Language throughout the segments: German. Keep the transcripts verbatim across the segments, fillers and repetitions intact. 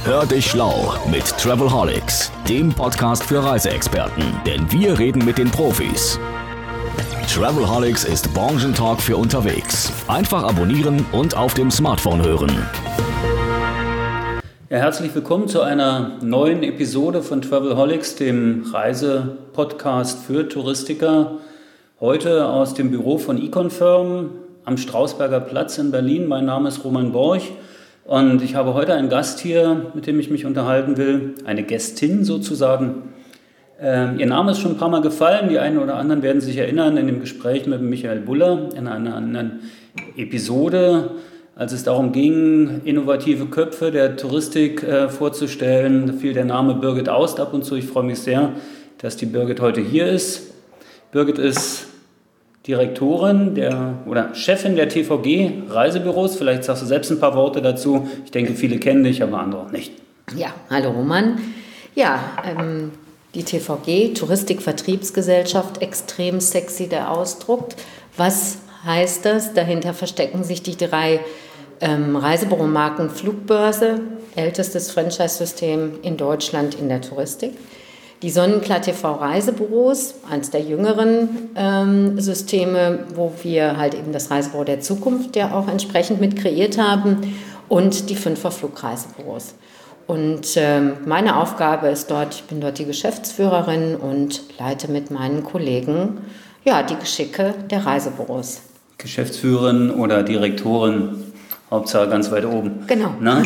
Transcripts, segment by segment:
Hör dich schlau mit Travelholics, dem Podcast für Reiseexperten, denn wir reden mit den Profis. Travelholics ist Branchentalk für unterwegs. Einfach abonnieren und auf dem Smartphone hören. Ja, herzlich willkommen zu einer neuen Episode von Travelholics, dem Reisepodcast für Touristiker. Heute aus dem Büro von eConfirm am Strausberger Platz in Berlin. Mein Name ist Roman Borch und ich habe heute einen Gast hier, mit dem ich mich unterhalten will. Eine Gästin sozusagen. Ähm, ihr Name ist schon ein paar Mal gefallen. Die einen oder anderen werden sich erinnern in dem Gespräch mit Michael Buller in einer anderen Episode, als es darum ging, innovative Köpfe der Touristik äh, vorzustellen. Da fiel der Name Birgit Aust ab und zu. Ich freue mich sehr, dass die Birgit heute hier ist. Birgit ist Direktorin der, oder Chefin der T V G Reisebüros. Vielleicht sagst du selbst ein paar Worte dazu. Ich denke, viele kennen dich, aber andere auch nicht. Ja, hallo Roman. Ja, ähm, die T V G, Touristikvertriebsgesellschaft, extrem sexy der Ausdruck. Was heißt das? Dahinter verstecken sich die drei ähm, Reisebüromarken Flugbörse, ältestes Franchise-System in Deutschland in der Touristik. Die Sonnenklar T V Reisebüros, eines der jüngeren ähm, Systeme, wo wir halt eben das Reisebüro der Zukunft ja auch entsprechend mit kreiert haben, und die Fünfer Flugreisebüros. Und ähm, meine Aufgabe ist dort, ich bin dort die Geschäftsführerin und leite mit meinen Kollegen ja, die Geschicke der Reisebüros. Geschäftsführerin oder Direktorin, Hauptsache ganz weit oben. Genau. Na?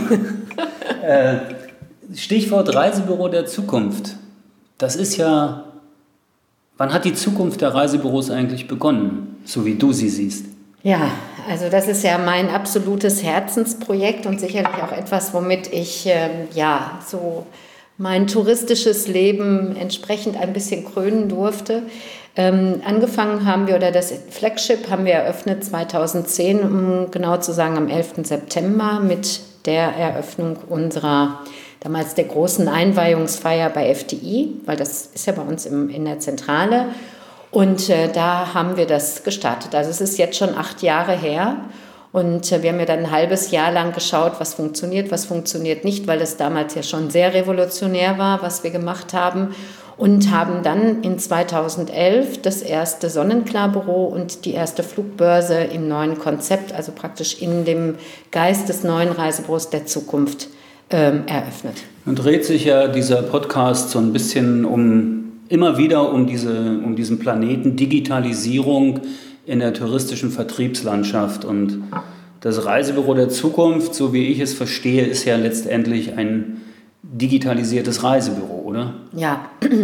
äh, Stichwort Reisebüro der Zukunft. Das ist ja, wann hat die Zukunft der Reisebüros eigentlich begonnen, so wie du sie siehst? Ja, also das ist ja mein absolutes Herzensprojekt und sicherlich auch etwas, womit ich äh, ja so mein touristisches Leben entsprechend ein bisschen krönen durfte. Ähm, angefangen haben wir, oder das Flagship haben wir eröffnet zweitausendzehn, um genau zu sagen am elften September mit der Eröffnung unserer, damals der großen Einweihungsfeier bei F D I, weil das ist ja bei uns im, in der Zentrale. Und äh, da haben wir das gestartet. Also es ist jetzt schon acht Jahre her. Und äh, wir haben ja dann ein halbes Jahr lang geschaut, was funktioniert, was funktioniert nicht, weil das damals ja schon sehr revolutionär war, was wir gemacht haben. Und haben dann in zweitausendelf das erste Sonnenklar-Büro und die erste Flugbörse im neuen Konzept, also praktisch in dem Geist des neuen Reisebüros der Zukunft ähm, eröffnet. Nun dreht sich ja dieser Podcast so ein bisschen um, immer wieder um, diese, um diesen Planeten Digitalisierung in der touristischen Vertriebslandschaft. Und das Reisebüro der Zukunft, so wie ich es verstehe, ist ja letztendlich ein digitalisiertes Reisebüro, oder? Ja,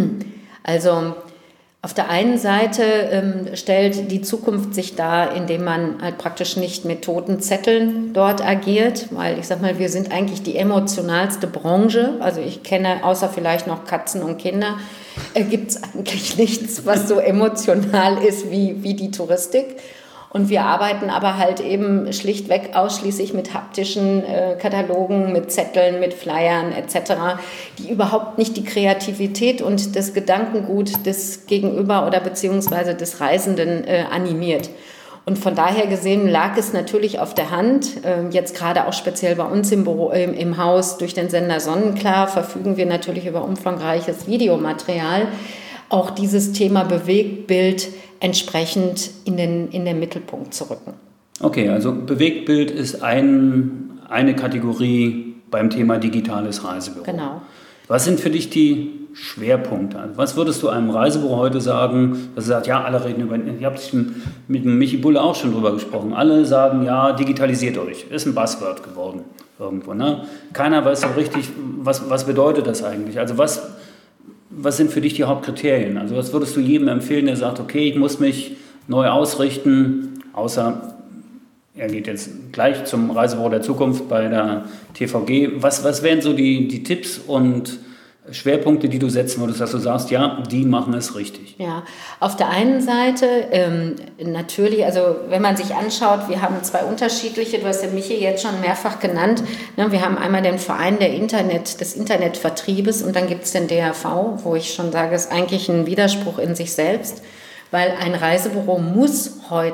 also auf der einen Seite ähm, stellt die Zukunft sich dar, indem man halt praktisch nicht mit toten Zetteln dort agiert, weil ich sag mal, wir sind eigentlich die emotionalste Branche. Also ich kenne, außer vielleicht noch Katzen und Kinder, äh, gibt es eigentlich nichts, was so emotional ist wie, wie die Touristik. Und wir arbeiten aber halt eben schlichtweg ausschließlich mit haptischen äh, Katalogen, mit Zetteln, mit Flyern et cetera, die überhaupt nicht die Kreativität und das Gedankengut des Gegenüber oder beziehungsweise des Reisenden äh, animiert. Und von daher gesehen lag es natürlich auf der Hand, äh, jetzt gerade auch speziell bei uns im Büro, im, im Haus durch den Sender Sonnenklar verfügen wir natürlich über umfangreiches Videomaterial, auch dieses Thema Bewegtbild entsprechend in den, in den Mittelpunkt zu rücken. Okay, also Bewegtbild ist ein, eine Kategorie beim Thema digitales Reisebüro. Genau. Was sind für dich die Schwerpunkte? Also was würdest du einem Reisebüro heute sagen, dass er sagt, ja, alle reden über, ich habe mit Michi Bulle auch schon drüber gesprochen, alle sagen, ja, digitalisiert euch, ist ein Buzzword geworden irgendwo. Ne? Keiner weiß so richtig, was, was bedeutet das eigentlich? Also was... Was sind für dich die Hauptkriterien? Also was würdest du jedem empfehlen, der sagt, okay, ich muss mich neu ausrichten, außer er geht jetzt gleich zum Reisebüro der Zukunft bei der T V G. Was, was wären so die, die Tipps und Schwerpunkte, die du setzen würdest, dass du sagst, ja, die machen es richtig? Ja, auf der einen Seite ähm, natürlich, also wenn man sich anschaut, wir haben zwei unterschiedliche, du hast ja Michi jetzt schon mehrfach genannt, ne, wir haben einmal den Verein der Internet, des Internetvertriebes und dann gibt es den D R V, wo ich schon sage, es ist eigentlich ein Widerspruch in sich selbst, weil ein Reisebüro muss heute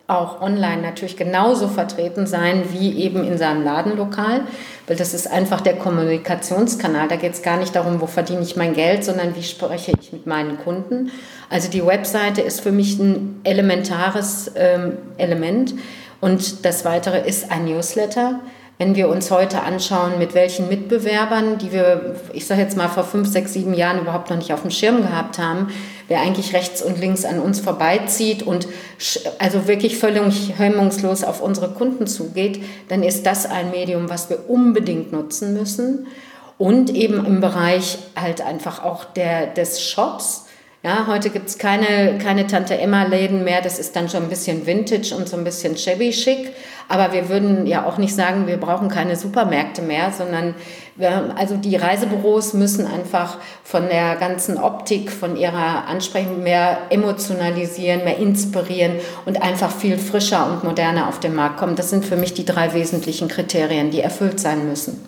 auch online natürlich genauso vertreten sein wie eben in seinem Ladenlokal, weil das ist einfach der Kommunikationskanal. Da geht es gar nicht darum, wo verdiene ich mein Geld, sondern wie spreche ich mit meinen Kunden. Also die Webseite ist für mich ein elementares ähm, Element und das Weitere ist ein Newsletter. Wenn wir uns heute anschauen, mit welchen Mitbewerbern, die wir, ich sage jetzt mal, vor fünf, sechs, sieben Jahren überhaupt noch nicht auf dem Schirm gehabt haben, wer eigentlich rechts und links an uns vorbeizieht und also wirklich völlig hemmungslos auf unsere Kunden zugeht, dann ist das ein Medium, was wir unbedingt nutzen müssen. Und eben im Bereich halt einfach auch der, des Shops. Ja, heute gibt es keine, keine Tante-Emma-Läden mehr, das ist dann schon ein bisschen Vintage und so ein bisschen shabby-schick. Aber wir würden ja auch nicht sagen, wir brauchen keine Supermärkte mehr, sondern wir, also die Reisebüros müssen einfach von der ganzen Optik, von ihrer Ansprechung mehr emotionalisieren, mehr inspirieren und einfach viel frischer und moderner auf den Markt kommen. Das sind für mich die drei wesentlichen Kriterien, die erfüllt sein müssen.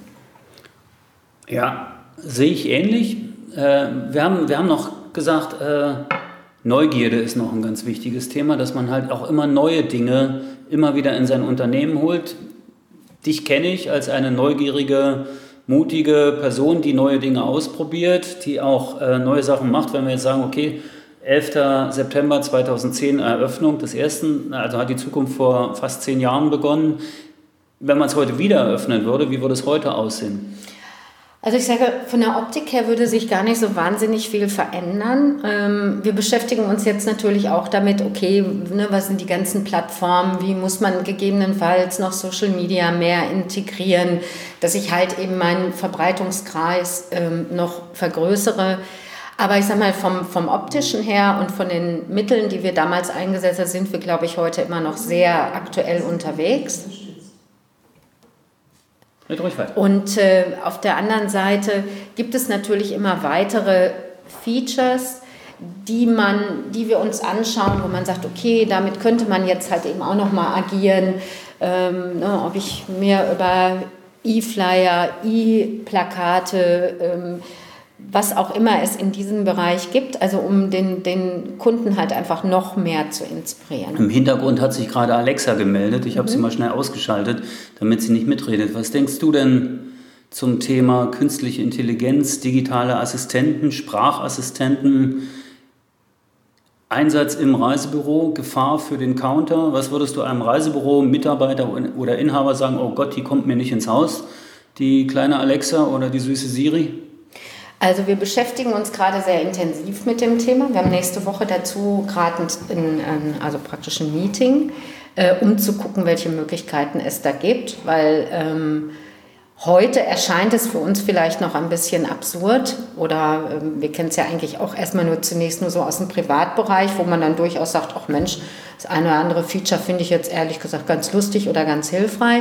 Ja, sehe ich ähnlich. Äh, wir haben, wir haben noch gesagt, äh, Neugierde ist noch ein ganz wichtiges Thema, dass man halt auch immer neue Dinge immer wieder in sein Unternehmen holt. Dich kenne ich als eine neugierige, mutige Person, die neue Dinge ausprobiert, die auch äh, neue Sachen macht. Wenn wir jetzt sagen, okay, elfter September zweitausendzehn Eröffnung des ersten, also hat die Zukunft vor fast zehn Jahren begonnen. Wenn man es heute wieder eröffnen würde, wie würde es heute aussehen? Also ich sage, von der Optik her würde sich gar nicht so wahnsinnig viel verändern. Ähm, wir beschäftigen uns jetzt natürlich auch damit, okay, ne, was sind die ganzen Plattformen, wie muss man gegebenenfalls noch Social Media mehr integrieren, dass ich halt eben meinen Verbreitungskreis ähm, noch vergrößere. Aber ich sage mal, vom, vom optischen her und von den Mitteln, die wir damals eingesetzt haben, sind wir, glaube ich, heute immer noch sehr aktuell unterwegs. Und äh, auf der anderen Seite gibt es natürlich immer weitere Features, die, man, die wir uns anschauen, wo man sagt, okay, damit könnte man jetzt halt eben auch nochmal agieren, ähm, ne, ob ich mir über E-Flyer, E-Plakate, ähm, was auch immer es in diesem Bereich gibt, also um den, den Kunden halt einfach noch mehr zu inspirieren. Im Hintergrund hat sich gerade Alexa gemeldet. Ich habe mhm. sie mal schnell ausgeschaltet, damit sie nicht mitredet. Was denkst du denn zum Thema künstliche Intelligenz, digitale Assistenten, Sprachassistenten, Einsatz im Reisebüro, Gefahr für den Counter? Was würdest du einem Reisebüro-Mitarbeiter oder Inhaber sagen, oh Gott, die kommt mir nicht ins Haus, die kleine Alexa oder die süße Siri? Also wir beschäftigen uns gerade sehr intensiv mit dem Thema. Wir haben nächste Woche dazu gerade ein, ein, also praktisch ein Meeting, äh, um zu gucken, welche Möglichkeiten es da gibt, weil ähm, heute erscheint es für uns vielleicht noch ein bisschen absurd oder ähm, wir kennen es ja eigentlich auch erstmal nur zunächst nur so aus dem Privatbereich, wo man dann durchaus sagt, ach Mensch, das eine oder andere Feature finde ich jetzt ehrlich gesagt ganz lustig oder ganz hilfreich.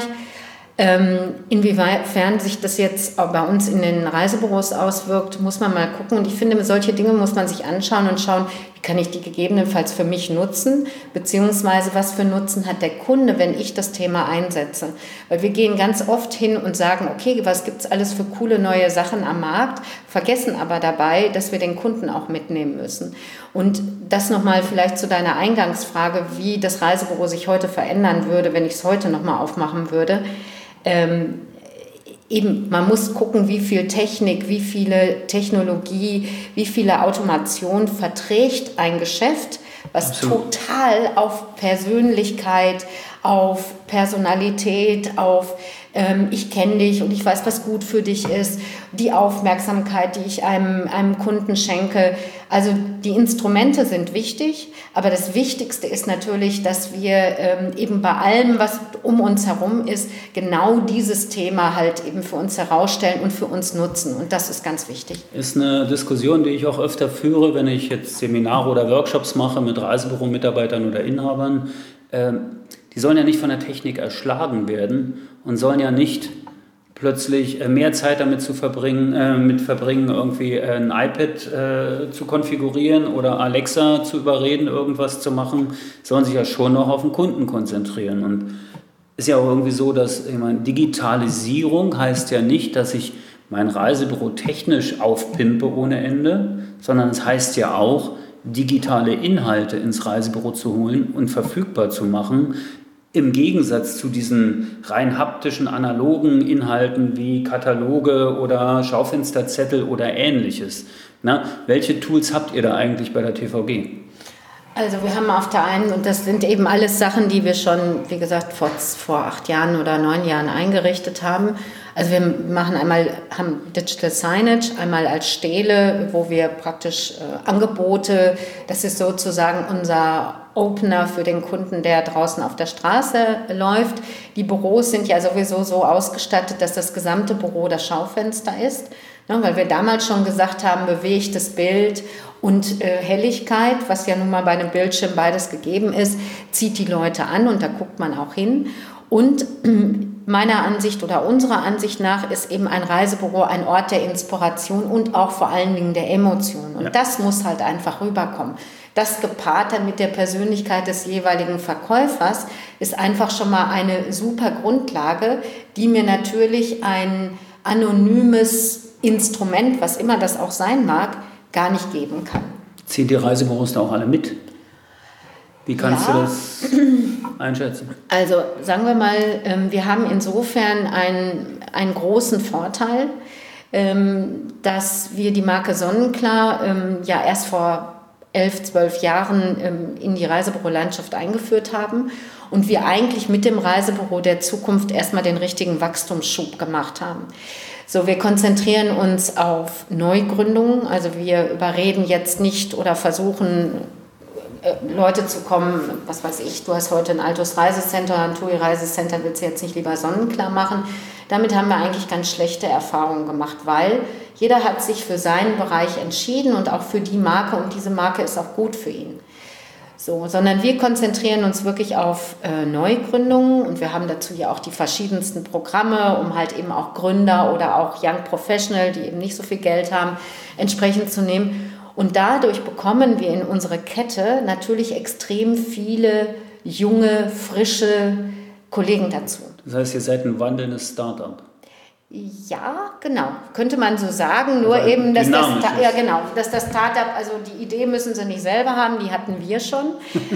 Ähm, inwiefern sich das jetzt auch bei uns in den Reisebüros auswirkt, muss man mal gucken. Und ich finde, solche Dinge muss man sich anschauen und schauen, wie kann ich die gegebenenfalls für mich nutzen, beziehungsweise was für Nutzen hat der Kunde, wenn ich das Thema einsetze. Weil wir gehen ganz oft hin und sagen, okay, was gibt es alles für coole neue Sachen am Markt, vergessen aber dabei, dass wir den Kunden auch mitnehmen müssen. Und das nochmal vielleicht zu deiner Eingangsfrage, wie das Reisebüro sich heute verändern würde, wenn ich es heute nochmal aufmachen würde. Ähm, eben, man muss gucken, wie viel Technik, wie viele Technologie, wie viele Automation verträgt ein Geschäft, was Absolut. Total auf Persönlichkeit, auf Personalität, auf ähm, ich kenne dich und ich weiß, was gut für dich ist, die Aufmerksamkeit, die ich einem, einem Kunden schenke. Also die Instrumente sind wichtig, aber das Wichtigste ist natürlich, dass wir ähm, eben bei allem, was um uns herum ist, genau dieses Thema halt eben für uns herausstellen und für uns nutzen. Und das ist ganz wichtig. Ist eine Diskussion, die ich auch öfter führe, wenn ich jetzt Seminare oder Workshops mache mit Reisebüro-Mitarbeitern oder Inhabern. Ähm, die sollen ja nicht von der Technik erschlagen werden und sollen ja nicht plötzlich mehr Zeit damit zu verbringen, äh, mit verbringen, irgendwie ein iPad äh, zu konfigurieren oder Alexa zu überreden, irgendwas zu machen, sollen sich ja schon noch auf den Kunden konzentrieren. Und ist ja auch irgendwie so, dass ich meine, Digitalisierung heißt ja nicht, dass ich mein Reisebüro technisch aufpimpe ohne Ende, sondern es heißt ja auch, digitale Inhalte ins Reisebüro zu holen und verfügbar zu machen, im Gegensatz zu diesen rein haptischen, analogen Inhalten wie Kataloge oder Schaufensterzettel oder Ähnliches. Na, welche Tools habt ihr da eigentlich bei der T V G? Also wir haben auf der einen, und das sind eben alles Sachen, die wir schon, wie gesagt, vor, vor acht Jahren oder neun Jahren eingerichtet haben. Also wir machen einmal, haben Digital Signage, einmal als Stele, wo wir praktisch äh, Angebote, das ist sozusagen unser Opener für den Kunden, der draußen auf der Straße läuft. Die Büros sind ja sowieso so ausgestattet, dass das gesamte Büro das Schaufenster ist, ne, weil wir damals schon gesagt haben, bewegtes Bild und äh, Helligkeit, was ja nun mal bei einem Bildschirm beides gegeben ist, zieht die Leute an und da guckt man auch hin. Und meiner Ansicht oder unserer Ansicht nach ist eben ein Reisebüro ein Ort der Inspiration und auch vor allen Dingen der Emotion. Und ja. das muss halt einfach rüberkommen. Das gepaart dann mit der Persönlichkeit des jeweiligen Verkäufers ist einfach schon mal eine super Grundlage, die mir natürlich ein anonymes Instrument, was immer das auch sein mag, gar nicht geben kann. Ziehen die Reisebüros da auch alle mit? Wie kannst ja. du das einschätzen? Also sagen wir mal, wir haben insofern einen, einen großen Vorteil, dass wir die Marke Sonnenklar ja erst vor elf, zwölf Jahren in die Reisebürolandschaft eingeführt haben und wir eigentlich mit dem Reisebüro der Zukunft erstmal den richtigen Wachstumsschub gemacht haben. So, wir konzentrieren uns auf Neugründungen, also wir überreden jetzt nicht oder versuchen, Leute zu kommen, was weiß ich, du hast heute ein Altus Reisecenter, ein TUI Reisecenter, willst du jetzt nicht lieber Sonnenklar machen? Damit haben wir eigentlich ganz schlechte Erfahrungen gemacht, weil jeder hat sich für seinen Bereich entschieden und auch für die Marke und diese Marke ist auch gut für ihn. So, sondern wir konzentrieren uns wirklich auf äh, Neugründungen und wir haben dazu ja auch die verschiedensten Programme, um halt eben auch Gründer oder auch Young Professional, die eben nicht so viel Geld haben, entsprechend zu nehmen. Und dadurch bekommen wir in unsere Kette natürlich extrem viele junge, frische Kollegen dazu. Das heißt, ihr seid ein wandelndes Start-up. Ja, genau, könnte man so sagen, nur also eben, dass das, ja, genau, dass das Startup, also die Idee müssen sie nicht selber haben, die hatten wir schon.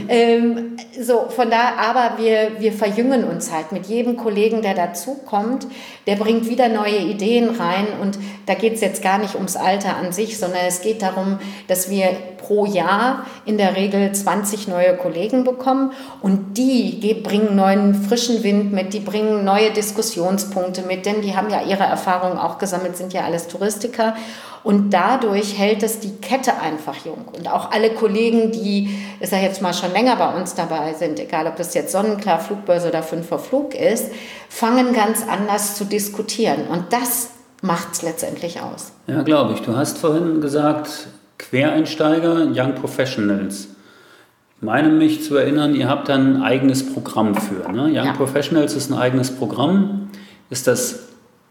ähm, so, von da, aber wir, wir verjüngen uns halt mit jedem Kollegen, der dazukommt, der bringt wieder neue Ideen rein und da geht es jetzt gar nicht ums Alter an sich, sondern es geht darum, dass wir pro Jahr in der Regel zwanzig neue Kollegen bekommen und die bringen neuen frischen Wind mit, die bringen neue Diskussionspunkte mit, denn die haben ja ihre Erfahrungen auch gesammelt, sind ja alles Touristiker und dadurch hält es die Kette einfach jung und auch alle Kollegen, die, ich sage jetzt mal, schon länger bei uns dabei sind, egal ob das jetzt Sonnenklar, Flugbörse oder fünf vor Flug ist, fangen ganz anders zu diskutieren und das macht es letztendlich aus. Ja, glaube ich. Du hast vorhin gesagt, Quereinsteiger, Young Professionals. Ich meine mich zu erinnern, ihr habt da ein eigenes Programm für. Ne? Young ja. Professionals ist ein eigenes Programm. Ist das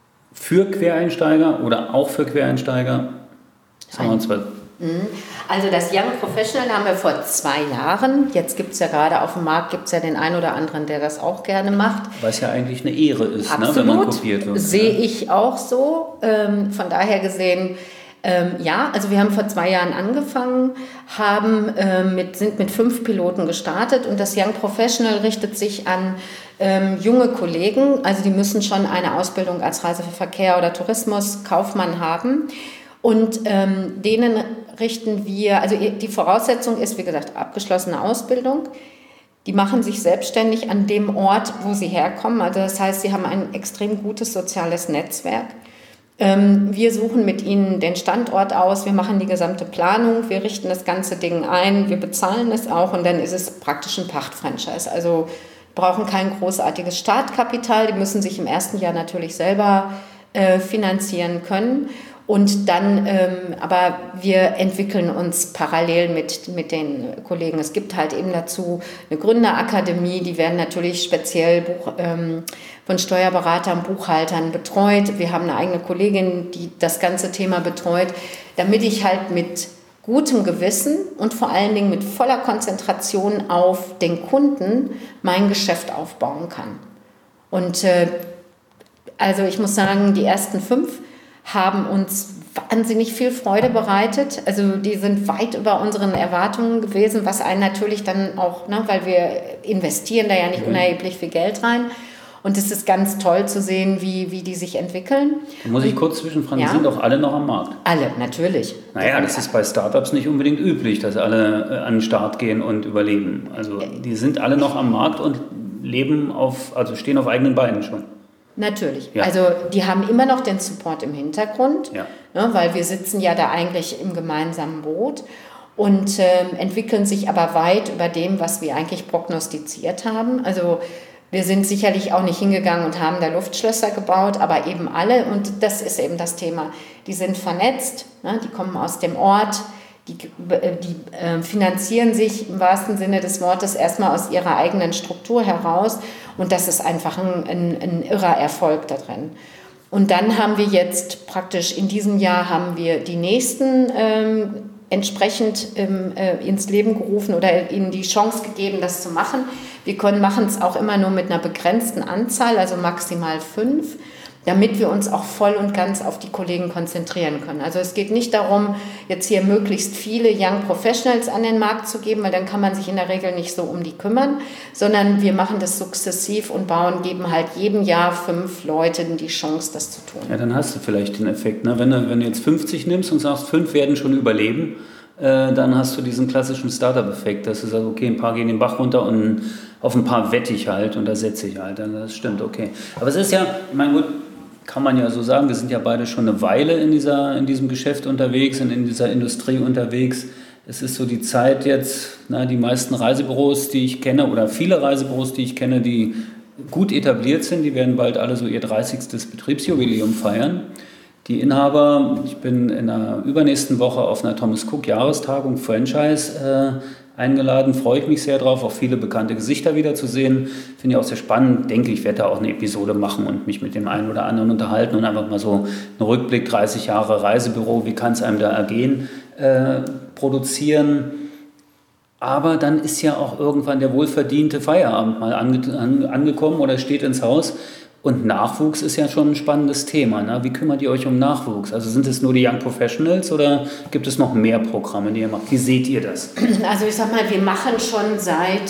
für Quereinsteiger oder auch für Quereinsteiger? Sagen wir uns mal. Also das Young Professional haben wir vor zwei Jahren. Jetzt gibt es ja gerade auf dem Markt, gibt es ja den einen oder anderen, der das auch gerne macht. Was ja eigentlich eine Ehre ist, ne, wenn man kopiert wird. Sehe ich auch so. Ähm, von daher gesehen, ähm, ja, also wir haben vor zwei Jahren angefangen, haben, äh, mit, sind mit fünf Piloten gestartet und das Young Professional richtet sich an ähm, junge Kollegen. Also die müssen schon eine Ausbildung als Reise für Verkehr oder Tourismus, Kaufmann haben. Und ähm, denen richten wir, also die Voraussetzung ist, wie gesagt, abgeschlossene Ausbildung. Die machen sich selbstständig an dem Ort, wo sie herkommen. Also das heißt, sie haben ein extrem gutes soziales Netzwerk. Ähm, wir suchen mit ihnen den Standort aus, wir machen die gesamte Planung, wir richten das ganze Ding ein, wir bezahlen es auch und dann ist es praktisch ein Pachtfranchise. Also brauchen kein großartiges Startkapital, die müssen sich im ersten Jahr natürlich selber äh, finanzieren können. Und dann, ähm, aber wir entwickeln uns parallel mit, mit den Kollegen. Es gibt halt eben dazu eine Gründerakademie, die werden natürlich speziell Buch, ähm, von Steuerberatern, Buchhaltern betreut. Wir haben eine eigene Kollegin, die das ganze Thema betreut, damit ich halt mit gutem Gewissen und vor allen Dingen mit voller Konzentration auf den Kunden mein Geschäft aufbauen kann. Und äh, also ich muss sagen, die ersten fünf haben uns wahnsinnig viel Freude bereitet. Also die sind weit über unseren Erwartungen gewesen, was einen natürlich dann auch, ne, weil wir investieren da ja nicht mhm. unerheblich viel Geld rein. Und es ist ganz toll zu sehen, wie, wie die sich entwickeln. Da muss ich kurz zwischenfragen, ja? Die sind doch alle noch am Markt? Alle, natürlich. Naja, das ist bei Startups nicht unbedingt üblich, dass alle an den Start gehen und überleben. Also die sind alle noch am Markt und leben auf, also stehen auf eigenen Beinen schon. Natürlich. Ja. Also die haben immer noch den Support im Hintergrund, ja. ne, weil wir sitzen ja da eigentlich im gemeinsamen Boot und äh, entwickeln sich aber weit über dem, was wir eigentlich prognostiziert haben. Also wir sind sicherlich auch nicht hingegangen und haben da Luftschlösser gebaut, aber eben alle, und das ist eben das Thema, die sind vernetzt, ne, die kommen aus dem Ort, die, die äh, finanzieren sich im wahrsten Sinne des Wortes erstmal aus ihrer eigenen Struktur heraus und das ist einfach ein, ein, ein irrer Erfolg da drin. Und dann haben wir jetzt praktisch in diesem Jahr haben wir die nächsten ähm, entsprechend ähm, äh, ins Leben gerufen oder ihnen die Chance gegeben, das zu machen. Wir können machen es auch immer nur mit einer begrenzten Anzahl, also maximal fünf, damit wir uns auch voll und ganz auf die Kollegen konzentrieren können. Also es geht nicht darum, jetzt hier möglichst viele Young Professionals an den Markt zu geben, weil dann kann man sich in der Regel nicht so um die kümmern, sondern wir machen das sukzessiv und bauen, geben halt jedem Jahr fünf Leuten die Chance, das zu tun. Ja, dann hast du vielleicht den Effekt, ne? Wenn du, wenn du jetzt fünfzig nimmst und sagst, fünf werden schon überleben, äh, dann hast du diesen klassischen Startup-Effekt, dass du sagst, okay, ein paar gehen den Bach runter und auf ein paar wette ich halt und da setze ich halt. Das stimmt, okay. Aber es ist ja, ich meine, gut, kann man ja so sagen, wir sind ja beide schon eine Weile in, dieser, in diesem Geschäft unterwegs und in dieser Industrie unterwegs. Es ist so die Zeit jetzt, na, die meisten Reisebüros, die ich kenne, oder viele Reisebüros, die ich kenne, die gut etabliert sind, die werden bald alle so ihr dreißigstes Betriebsjubiläum feiern. Die Inhaber, ich bin in der übernächsten Woche auf einer Thomas Cook Jahrestagung Franchise äh, eingeladen, freue ich mich sehr drauf, auch viele bekannte Gesichter wiederzusehen. Finde ich auch sehr spannend, denke ich, werde da auch eine Episode machen und mich mit dem einen oder anderen unterhalten und einfach mal so einen Rückblick, dreißig Jahre Reisebüro, wie kann es einem da ergehen, äh, produzieren. Aber dann ist ja auch irgendwann der wohlverdiente Feierabend mal ange- an, angekommen oder steht ins Haus. Und Nachwuchs ist ja schon ein spannendes Thema. Ne? Wie kümmert ihr euch um Nachwuchs? Also sind es nur die Young Professionals oder gibt es noch mehr Programme, die ihr macht? Wie seht ihr das? Also ich sag mal, wir machen schon seit,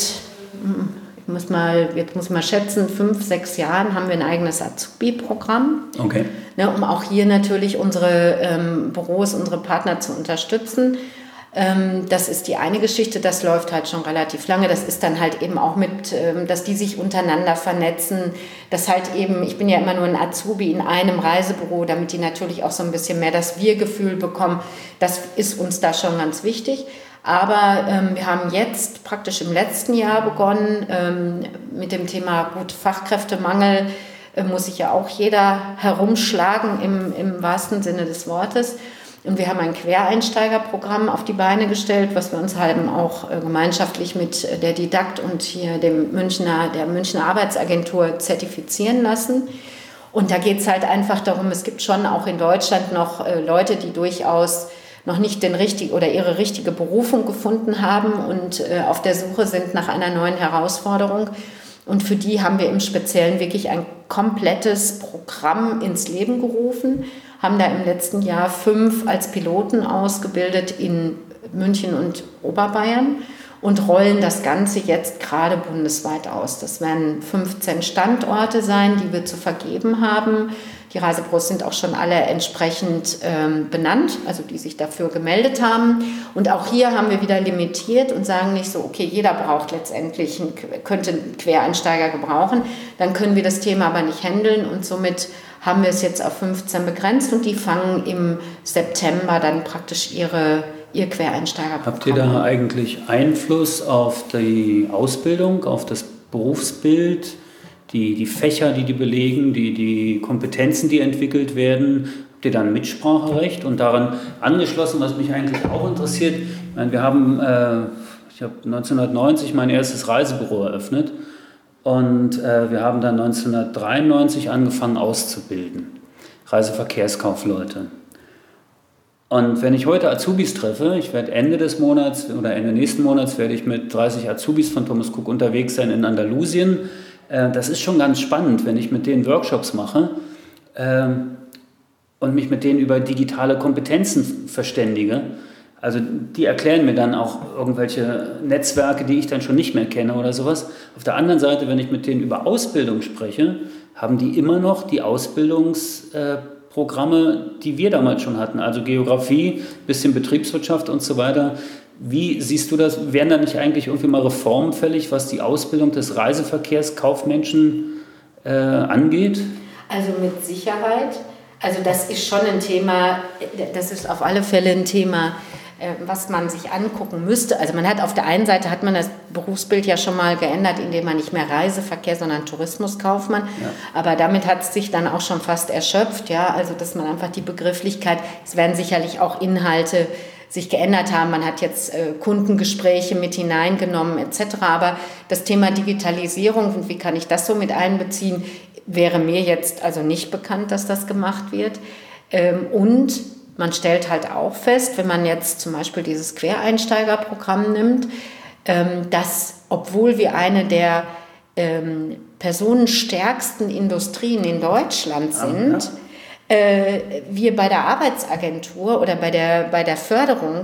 ich muss mal, jetzt muss ich mal schätzen, fünf, sechs Jahren haben wir ein eigenes Azubi-Programm. Okay. Ne, um auch hier natürlich unsere ähm, Büros, unsere Partner zu unterstützen. Ähm, das ist die eine Geschichte, das läuft halt schon relativ lange. Das ist dann halt eben auch mit, ähm, dass die sich untereinander vernetzen. Das halt eben, ich bin ja immer nur ein Azubi in einem Reisebüro, damit die natürlich auch so ein bisschen mehr das Wir-Gefühl bekommen. Das ist uns da schon ganz wichtig. Aber ähm, wir haben jetzt praktisch im letzten Jahr begonnen ähm, mit dem Thema gut Fachkräftemangel. Äh, muss sich ja auch jeder herumschlagen im, im wahrsten Sinne des Wortes. Und wir haben ein Quereinsteigerprogramm auf die Beine gestellt, was wir uns halt auch äh, gemeinschaftlich mit der Didakt und hier dem Münchner, der Münchner Arbeitsagentur zertifizieren lassen. Und da geht es halt einfach darum, es gibt schon auch in Deutschland noch äh, Leute, die durchaus noch nicht den richtig oder ihre richtige Berufung gefunden haben und äh, auf der Suche sind nach einer neuen Herausforderung. Und für die haben wir im Speziellen wirklich ein komplettes Programm ins Leben gerufen, haben da im letzten Jahr fünf als Piloten ausgebildet in München und Oberbayern und rollen das Ganze jetzt gerade bundesweit aus. Das werden fünfzehn Standorte sein, die wir zu vergeben haben. Die Reisebüros sind auch schon alle entsprechend ähm, benannt, also die sich dafür gemeldet haben. Und auch hier haben wir wieder limitiert und sagen nicht so, okay, jeder braucht letztendlich, einen, könnte einen Quereinsteiger gebrauchen. Dann können wir das Thema aber nicht handeln und somit haben wir es jetzt auf fünfzehn begrenzt und die fangen im September dann praktisch ihre, ihr Quereinsteigerprogramm. Habt ihr da eigentlich Einfluss auf die Ausbildung, auf das Berufsbild, die, die Fächer, die die belegen, die, die Kompetenzen, die entwickelt werden? Habt ihr da ein Mitspracherecht? Und daran angeschlossen, was mich eigentlich auch interessiert, ich meine, wir haben, äh, ich habe neunzehnhundertneunzig mein erstes Reisebüro eröffnet. Und äh, wir haben dann neunzehnhundertdreiundneunzig angefangen auszubilden, Reiseverkehrskaufleute. Und wenn ich heute Azubis treffe, ich werde Ende des Monats oder Ende nächsten Monats werde ich mit dreißig Azubis von Thomas Cook unterwegs sein in Andalusien. Äh, das ist schon ganz spannend, wenn ich mit denen Workshops mache. Äh, und mich mit denen über digitale Kompetenzen verständige. Also die erklären mir dann auch irgendwelche Netzwerke, die ich dann schon nicht mehr kenne oder sowas. Auf der anderen Seite, wenn ich mit denen über Ausbildung spreche, haben die immer noch die Ausbildungsprogramme, die wir damals schon hatten. Also Geografie, bisschen Betriebswirtschaft und so weiter. Wie siehst du das? Wären da nicht eigentlich irgendwie mal Reformen fällig, was die Ausbildung des Reiseverkehrskaufmenschen äh, angeht? Also mit Sicherheit. Also das ist schon ein Thema, das ist auf alle Fälle ein Thema, was man sich angucken müsste. Also man hat auf der einen Seite hat man das Berufsbild ja schon mal geändert, indem man nicht mehr Reiseverkehr, sondern Tourismuskaufmann. Ja. Aber damit hat es sich dann auch schon fast erschöpft. Ja, also dass man einfach die Begrifflichkeit, es werden sicherlich auch Inhalte sich geändert haben. Man hat jetzt äh, Kundengespräche mit hineingenommen et cetera. Aber das Thema Digitalisierung und wie kann ich das so mit einbeziehen, wäre mir jetzt also nicht bekannt, dass das gemacht wird. Ähm, und man stellt halt auch fest, wenn man jetzt zum Beispiel dieses Quereinsteigerprogramm nimmt, dass, obwohl wir eine der personenstärksten Industrien in Deutschland sind, wir bei der Arbeitsagentur oder bei der, bei der Förderung,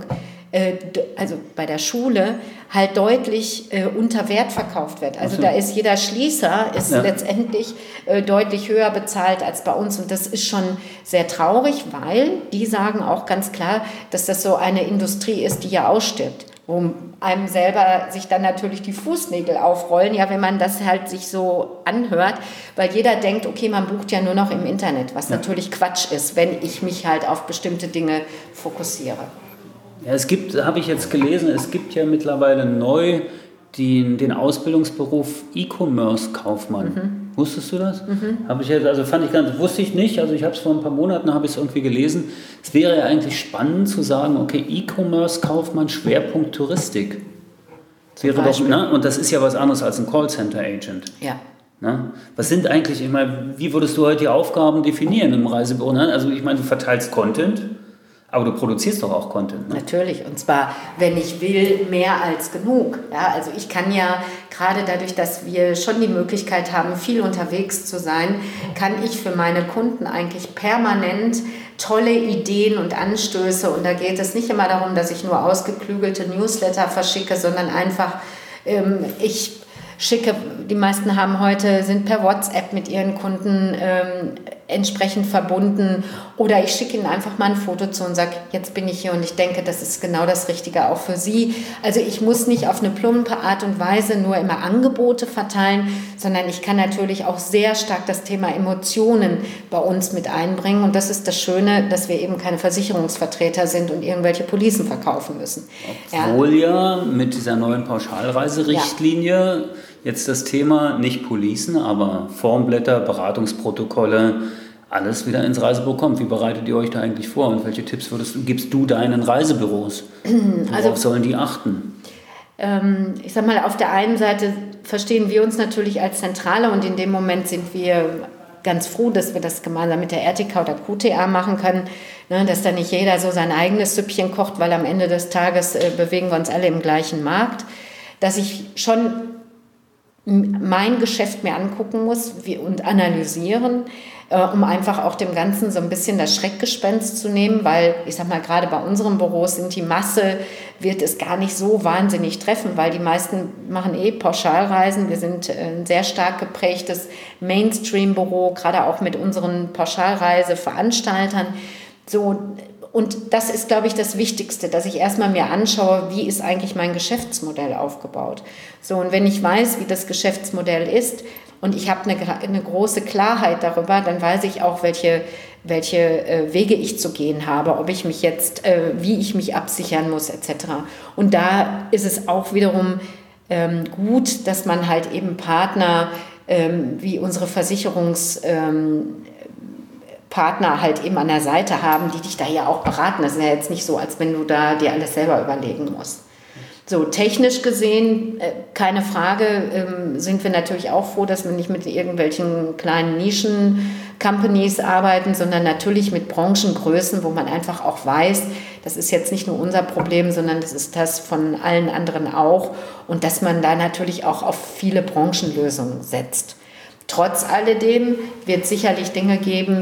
also bei der Schule, halt deutlich äh, unter Wert verkauft wird. Also da ist jeder Schließer ist ja. letztendlich äh, deutlich höher bezahlt als bei uns. Und das ist schon sehr traurig, weil die sagen auch ganz klar, dass das so eine Industrie ist, die ja ausstirbt. Wo einem selber sich dann natürlich die Fußnägel aufrollen, ja, wenn man das halt sich so anhört, weil jeder denkt, okay, man bucht ja nur noch im Internet, was ja. natürlich Quatsch ist, wenn ich mich halt auf bestimmte Dinge fokussiere. Ja, es gibt, habe ich jetzt gelesen, es gibt ja mittlerweile neu den, den Ausbildungsberuf E-Commerce-Kaufmann. Mhm. Wusstest du das? Mhm. Habe ich jetzt, also fand ich ganz, wusste ich nicht, also ich habe es vor ein paar Monaten, habe ich es irgendwie gelesen. Es wäre ja eigentlich spannend zu sagen, okay, E-Commerce-Kaufmann, Schwerpunkt Touristik. Das wäre doch, ne? Und das ist ja was anderes als ein Callcenter-Agent. Ja. Ne? Was sind eigentlich, ich meine, wie würdest du heute die Aufgaben definieren im Reisebüro? Ne? Also ich meine, du verteilst Content. Aber du produzierst doch auch Content, ne? Natürlich, und zwar, wenn ich will, mehr als genug. Ja, also ich kann ja, gerade dadurch, dass wir schon die Möglichkeit haben, viel unterwegs zu sein, kann ich für meine Kunden eigentlich permanent tolle Ideen und Anstöße, und da geht es nicht immer darum, dass ich nur ausgeklügelte Newsletter verschicke, sondern einfach, ähm, ich schicke, die meisten haben heute, sind per WhatsApp mit ihren Kunden ähm, entsprechend verbunden, oder ich schicke ihnen einfach mal ein Foto zu und sage, jetzt bin ich hier und ich denke, das ist genau das Richtige auch für Sie. Also ich muss nicht auf eine plumpe Art und Weise nur immer Angebote verteilen, sondern ich kann natürlich auch sehr stark das Thema Emotionen bei uns mit einbringen, und das ist das Schöne, dass wir eben keine Versicherungsvertreter sind und irgendwelche Policen verkaufen müssen. Obwohl ja, ja mit dieser neuen Pauschalreiserichtlinie ja. jetzt das Thema nicht Policen, aber Formblätter, Beratungsprotokolle, alles wieder ins Reisebüro kommt. Wie bereitet ihr euch da eigentlich vor und welche Tipps würdest, gibst du deinen Reisebüros? Worauf also, sollen die achten? Ähm, ich sag mal, auf der einen Seite verstehen wir uns natürlich als Zentrale, und in dem Moment sind wir ganz froh, dass wir das gemeinsam mit der R T K oder Q T A machen können, ne, dass da nicht jeder so sein eigenes Süppchen kocht, weil am Ende des Tages äh, bewegen wir uns alle im gleichen Markt. Dass ich schon mein Geschäft mir angucken muss und analysieren, äh, um einfach auch dem Ganzen so ein bisschen das Schreckgespenst zu nehmen, weil ich sag mal, gerade bei unseren Büros sind die Masse, wird es gar nicht so wahnsinnig treffen, weil die meisten machen eh Pauschalreisen. Wir sind ein sehr stark geprägtes Mainstream-Büro, gerade auch mit unseren Pauschalreiseveranstaltern. So, und das ist, glaube ich, das Wichtigste, dass ich erstmal mir anschaue, wie ist eigentlich mein Geschäftsmodell aufgebaut. So, und wenn ich weiß, wie das Geschäftsmodell ist und ich habe eine, eine große Klarheit darüber, dann weiß ich auch, welche, welche äh, Wege ich zu gehen habe, ob ich mich jetzt, äh, wie ich mich absichern muss, et cetera. Und da ist es auch wiederum ähm, gut, dass man halt eben Partner ähm, wie unsere Versicherungs- ähm, Partner halt eben an der Seite haben, die dich da ja auch beraten. Das ist ja jetzt nicht so, als wenn du da dir alles selber überlegen musst. So, technisch gesehen, äh, keine Frage, ähm, sind wir natürlich auch froh, dass wir nicht mit irgendwelchen kleinen Nischen-Companies arbeiten, sondern natürlich mit Branchengrößen, wo man einfach auch weiß, das ist jetzt nicht nur unser Problem, sondern das ist das von allen anderen auch, und dass man da natürlich auch auf viele Branchenlösungen setzt. Trotz alledem wird es sicherlich Dinge geben,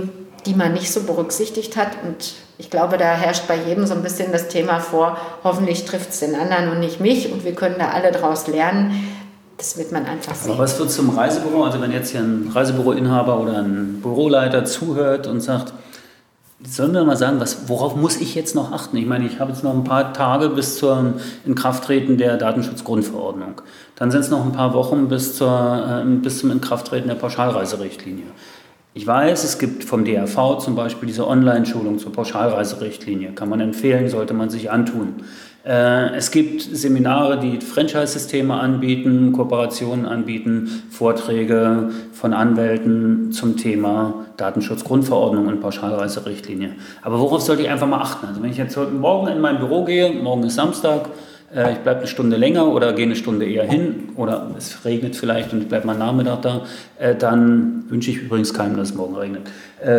die man nicht so berücksichtigt hat. Und ich glaube, da herrscht bei jedem so ein bisschen das Thema vor, hoffentlich trifft es den anderen und nicht mich und wir können da alle draus lernen. Das wird man einfach sehen. Aber was wird zum Reisebüro? Also wenn jetzt hier ein Reisebüroinhaber oder ein Büroleiter zuhört und sagt, sollen wir mal sagen, was, worauf muss ich jetzt noch achten? Ich meine, ich habe jetzt noch ein paar Tage bis zum Inkrafttreten der Datenschutzgrundverordnung. Dann sind es noch ein paar Wochen bis, zur, äh, bis zum Inkrafttreten der Pauschalreiserichtlinie. Ich weiß, es gibt vom D R V zum Beispiel diese Online-Schulung zur Pauschalreiserichtlinie. Kann man empfehlen, sollte man sich antun. Äh, es gibt Seminare, die Franchise-Systeme anbieten, Kooperationen anbieten, Vorträge von Anwälten zum Thema Datenschutzgrundverordnung und Pauschalreiserichtlinie. Aber worauf sollte ich einfach mal achten? Also wenn ich jetzt heute Morgen in mein Büro gehe, morgen ist Samstag, äh, ich bleibe eine Stunde länger oder gehe eine Stunde eher hin oder es regnet vielleicht und ich bleibe mal Nachmittag da, äh, dann wünsche ich übrigens keinem, dass es morgen regnet. Äh,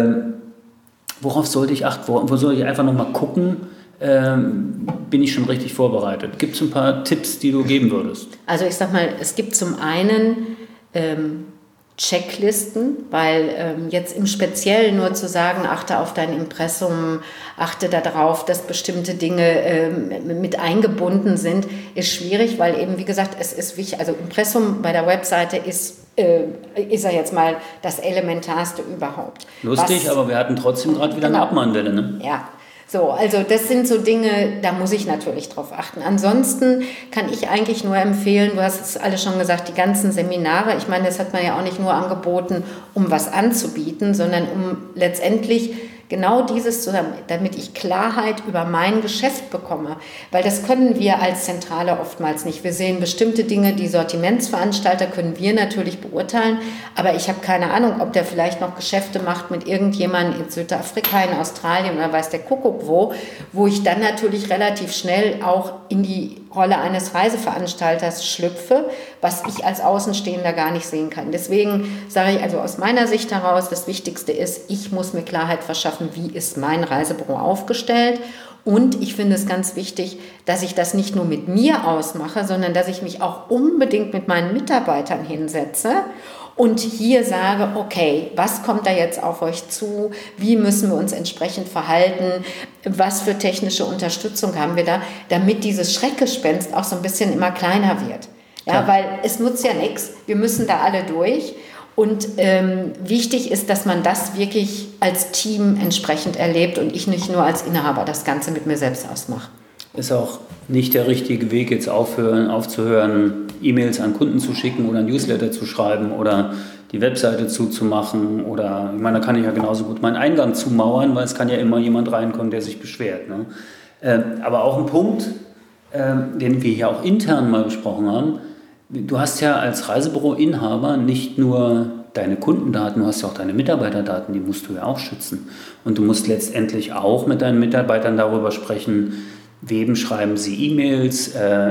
worauf sollte ich achten? Wo, wo soll ich einfach nochmal gucken? Ähm, bin ich schon richtig vorbereitet? Gibt es ein paar Tipps, die du geben würdest? Also ich sag mal, es gibt zum einen ähm, Checklisten, weil ähm, jetzt im Speziellen nur zu sagen, achte auf dein Impressum, achte darauf, dass bestimmte Dinge ähm, mit eingebunden sind, ist schwierig, weil eben, wie gesagt, es ist wichtig, also Impressum bei der Webseite ist, äh, ist ja jetzt mal das Elementarste überhaupt. Lustig, Was, aber wir hatten trotzdem gerade wieder genau, eine Abmahnwelle, ne? Ja. So, also das sind so Dinge, da muss ich natürlich drauf achten. Ansonsten kann ich eigentlich nur empfehlen, du hast es alle schon gesagt, die ganzen Seminare, ich meine, das hat man ja auch nicht nur angeboten, um was anzubieten, sondern um letztendlich genau dieses zu haben, damit ich Klarheit über mein Geschäft bekomme. Weil das können wir als Zentrale oftmals nicht. Wir sehen bestimmte Dinge, die Sortimentsveranstalter können wir natürlich beurteilen, aber ich habe keine Ahnung, ob der vielleicht noch Geschäfte macht mit irgendjemandem in Südafrika, in Australien oder weiß der Kuckuck wo, wo ich dann natürlich relativ schnell auch in die Rolle eines Reiseveranstalters schlüpfe, was ich als Außenstehender gar nicht sehen kann. Deswegen sage ich also aus meiner Sicht heraus, das Wichtigste ist, ich muss mir Klarheit verschaffen, wie ist mein Reisebüro aufgestellt. Und ich finde es ganz wichtig, dass ich das nicht nur mit mir ausmache, sondern dass ich mich auch unbedingt mit meinen Mitarbeitern hinsetze und hier sage, okay, was kommt da jetzt auf euch zu? Wie müssen wir uns entsprechend verhalten? Was für technische Unterstützung haben wir da, damit dieses Schreckgespenst auch so ein bisschen immer kleiner wird? Ja, ja. Weil es nutzt ja nichts. Wir müssen da alle durch. Und ähm, wichtig ist, dass man das wirklich als Team entsprechend erlebt und ich nicht nur als Inhaber das Ganze mit mir selbst ausmache. Ist auch nicht der richtige Weg, jetzt aufhören, aufzuhören, E-Mails an Kunden zu schicken oder ein Newsletter zu schreiben oder die Webseite zuzumachen oder, ich meine, da kann ich ja genauso gut meinen Eingang zumauern, weil es kann ja immer jemand reinkommen, der sich beschwert. Ne? Äh, aber auch ein Punkt, äh, den wir hier auch intern mal besprochen haben, du hast ja als Reisebüroinhaber nicht nur deine Kundendaten, du hast ja auch deine Mitarbeiterdaten, die musst du ja auch schützen. Und du musst letztendlich auch mit deinen Mitarbeitern darüber sprechen, wem schreiben sie E-Mails, äh,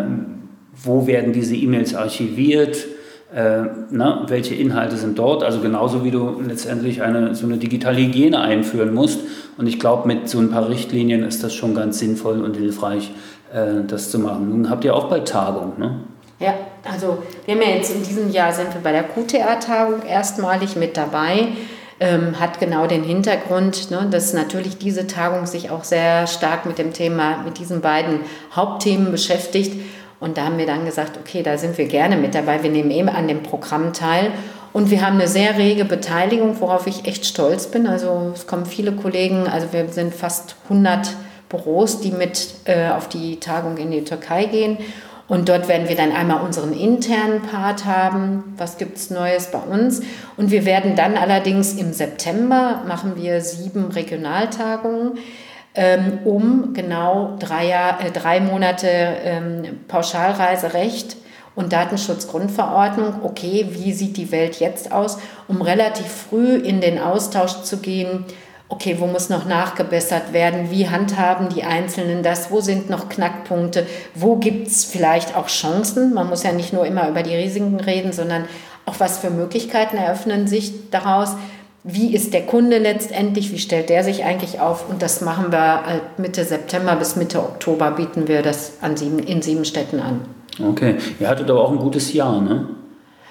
wo werden diese E-Mails archiviert, äh, na, welche Inhalte sind dort. Also genauso wie du letztendlich eine, so eine digitale Hygiene einführen musst. Und ich glaube, mit so ein paar Richtlinien ist das schon ganz sinnvoll und hilfreich, äh, das zu machen. Nun habt ihr auch bald Tagung, ne? Ja, also wir haben ja jetzt in diesem Jahr sind wir bei der Q T A-Tagung erstmalig mit dabei. Ähm, hat genau den Hintergrund, ne, dass natürlich diese Tagung sich auch sehr stark mit dem Thema, mit diesen beiden Hauptthemen beschäftigt. Und da haben wir dann gesagt, okay, da sind wir gerne mit dabei. Wir nehmen eben an dem Programm teil. Und wir haben eine sehr rege Beteiligung, worauf ich echt stolz bin. Also es kommen viele Kollegen, also wir sind fast hundert Büros, die mit äh, auf die Tagung in die Türkei gehen. Und dort werden wir dann einmal unseren internen Part haben, was gibt es Neues bei uns. Und wir werden dann allerdings im September, machen wir sieben Regionaltagungen, ähm, um genau drei, Jahr, äh, drei Monate ähm, Pauschalreiserecht und Datenschutzgrundverordnung. Okay, wie sieht die Welt jetzt aus? Um relativ früh in den Austausch zu gehen, okay, wo muss noch nachgebessert werden, wie handhaben die Einzelnen das, wo sind noch Knackpunkte, wo gibt es vielleicht auch Chancen, man muss ja nicht nur immer über die Risiken reden, sondern auch was für Möglichkeiten eröffnen sich daraus, wie ist der Kunde letztendlich, wie stellt der sich eigentlich auf und das machen wir Mitte September bis Mitte Oktober, bieten wir das an sieben, in sieben Städten an. Okay, ihr hattet aber auch ein gutes Jahr, ne?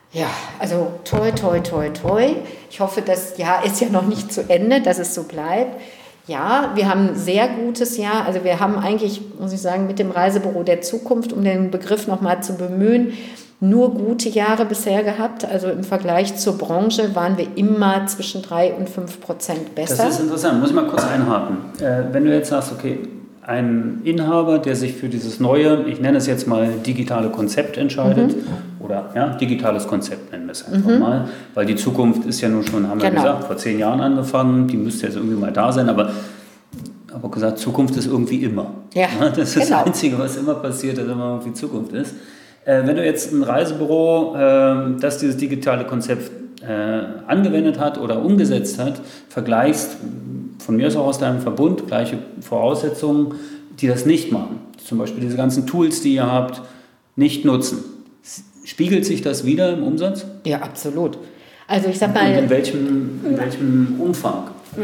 Ja, also toi, toi, toi, toi. Ich hoffe, das Jahr ist ja noch nicht zu Ende, dass es so bleibt. Ja, wir haben ein sehr gutes Jahr. Also wir haben eigentlich, muss ich sagen, mit dem Reisebüro der Zukunft, um den Begriff nochmal zu bemühen, nur gute Jahre bisher gehabt. Also im Vergleich zur Branche waren wir immer zwischen drei und fünf Prozent besser. Das ist interessant, muss ich mal kurz einhaken. Äh, wenn du jetzt sagst, okay, ein Inhaber, der sich für dieses neue, ich nenne es jetzt mal digitale Konzept entscheidet, mhm. oder ja, digitales Konzept nennen wir es einfach mhm. mal, weil die Zukunft ist ja nun schon, haben wir genau. gesagt, vor zehn Jahren angefangen, die müsste jetzt irgendwie mal da sein, aber aber gesagt, Zukunft ist irgendwie immer. Ja, das ist genau. das Einzige, was immer passiert, dass immer irgendwie Zukunft ist. Äh, wenn du jetzt ein Reisebüro, äh, das dieses digitale Konzept äh, angewendet hat oder umgesetzt hat, vergleichst, von mir aus auch aus deinem Verbund, gleiche Voraussetzungen, die das nicht machen. Zum Beispiel diese ganzen Tools, die ihr habt, nicht nutzen. Spiegelt sich das wieder im Umsatz? Ja, absolut. Also ich sag mal... Und in welchem, in welchem Umfang?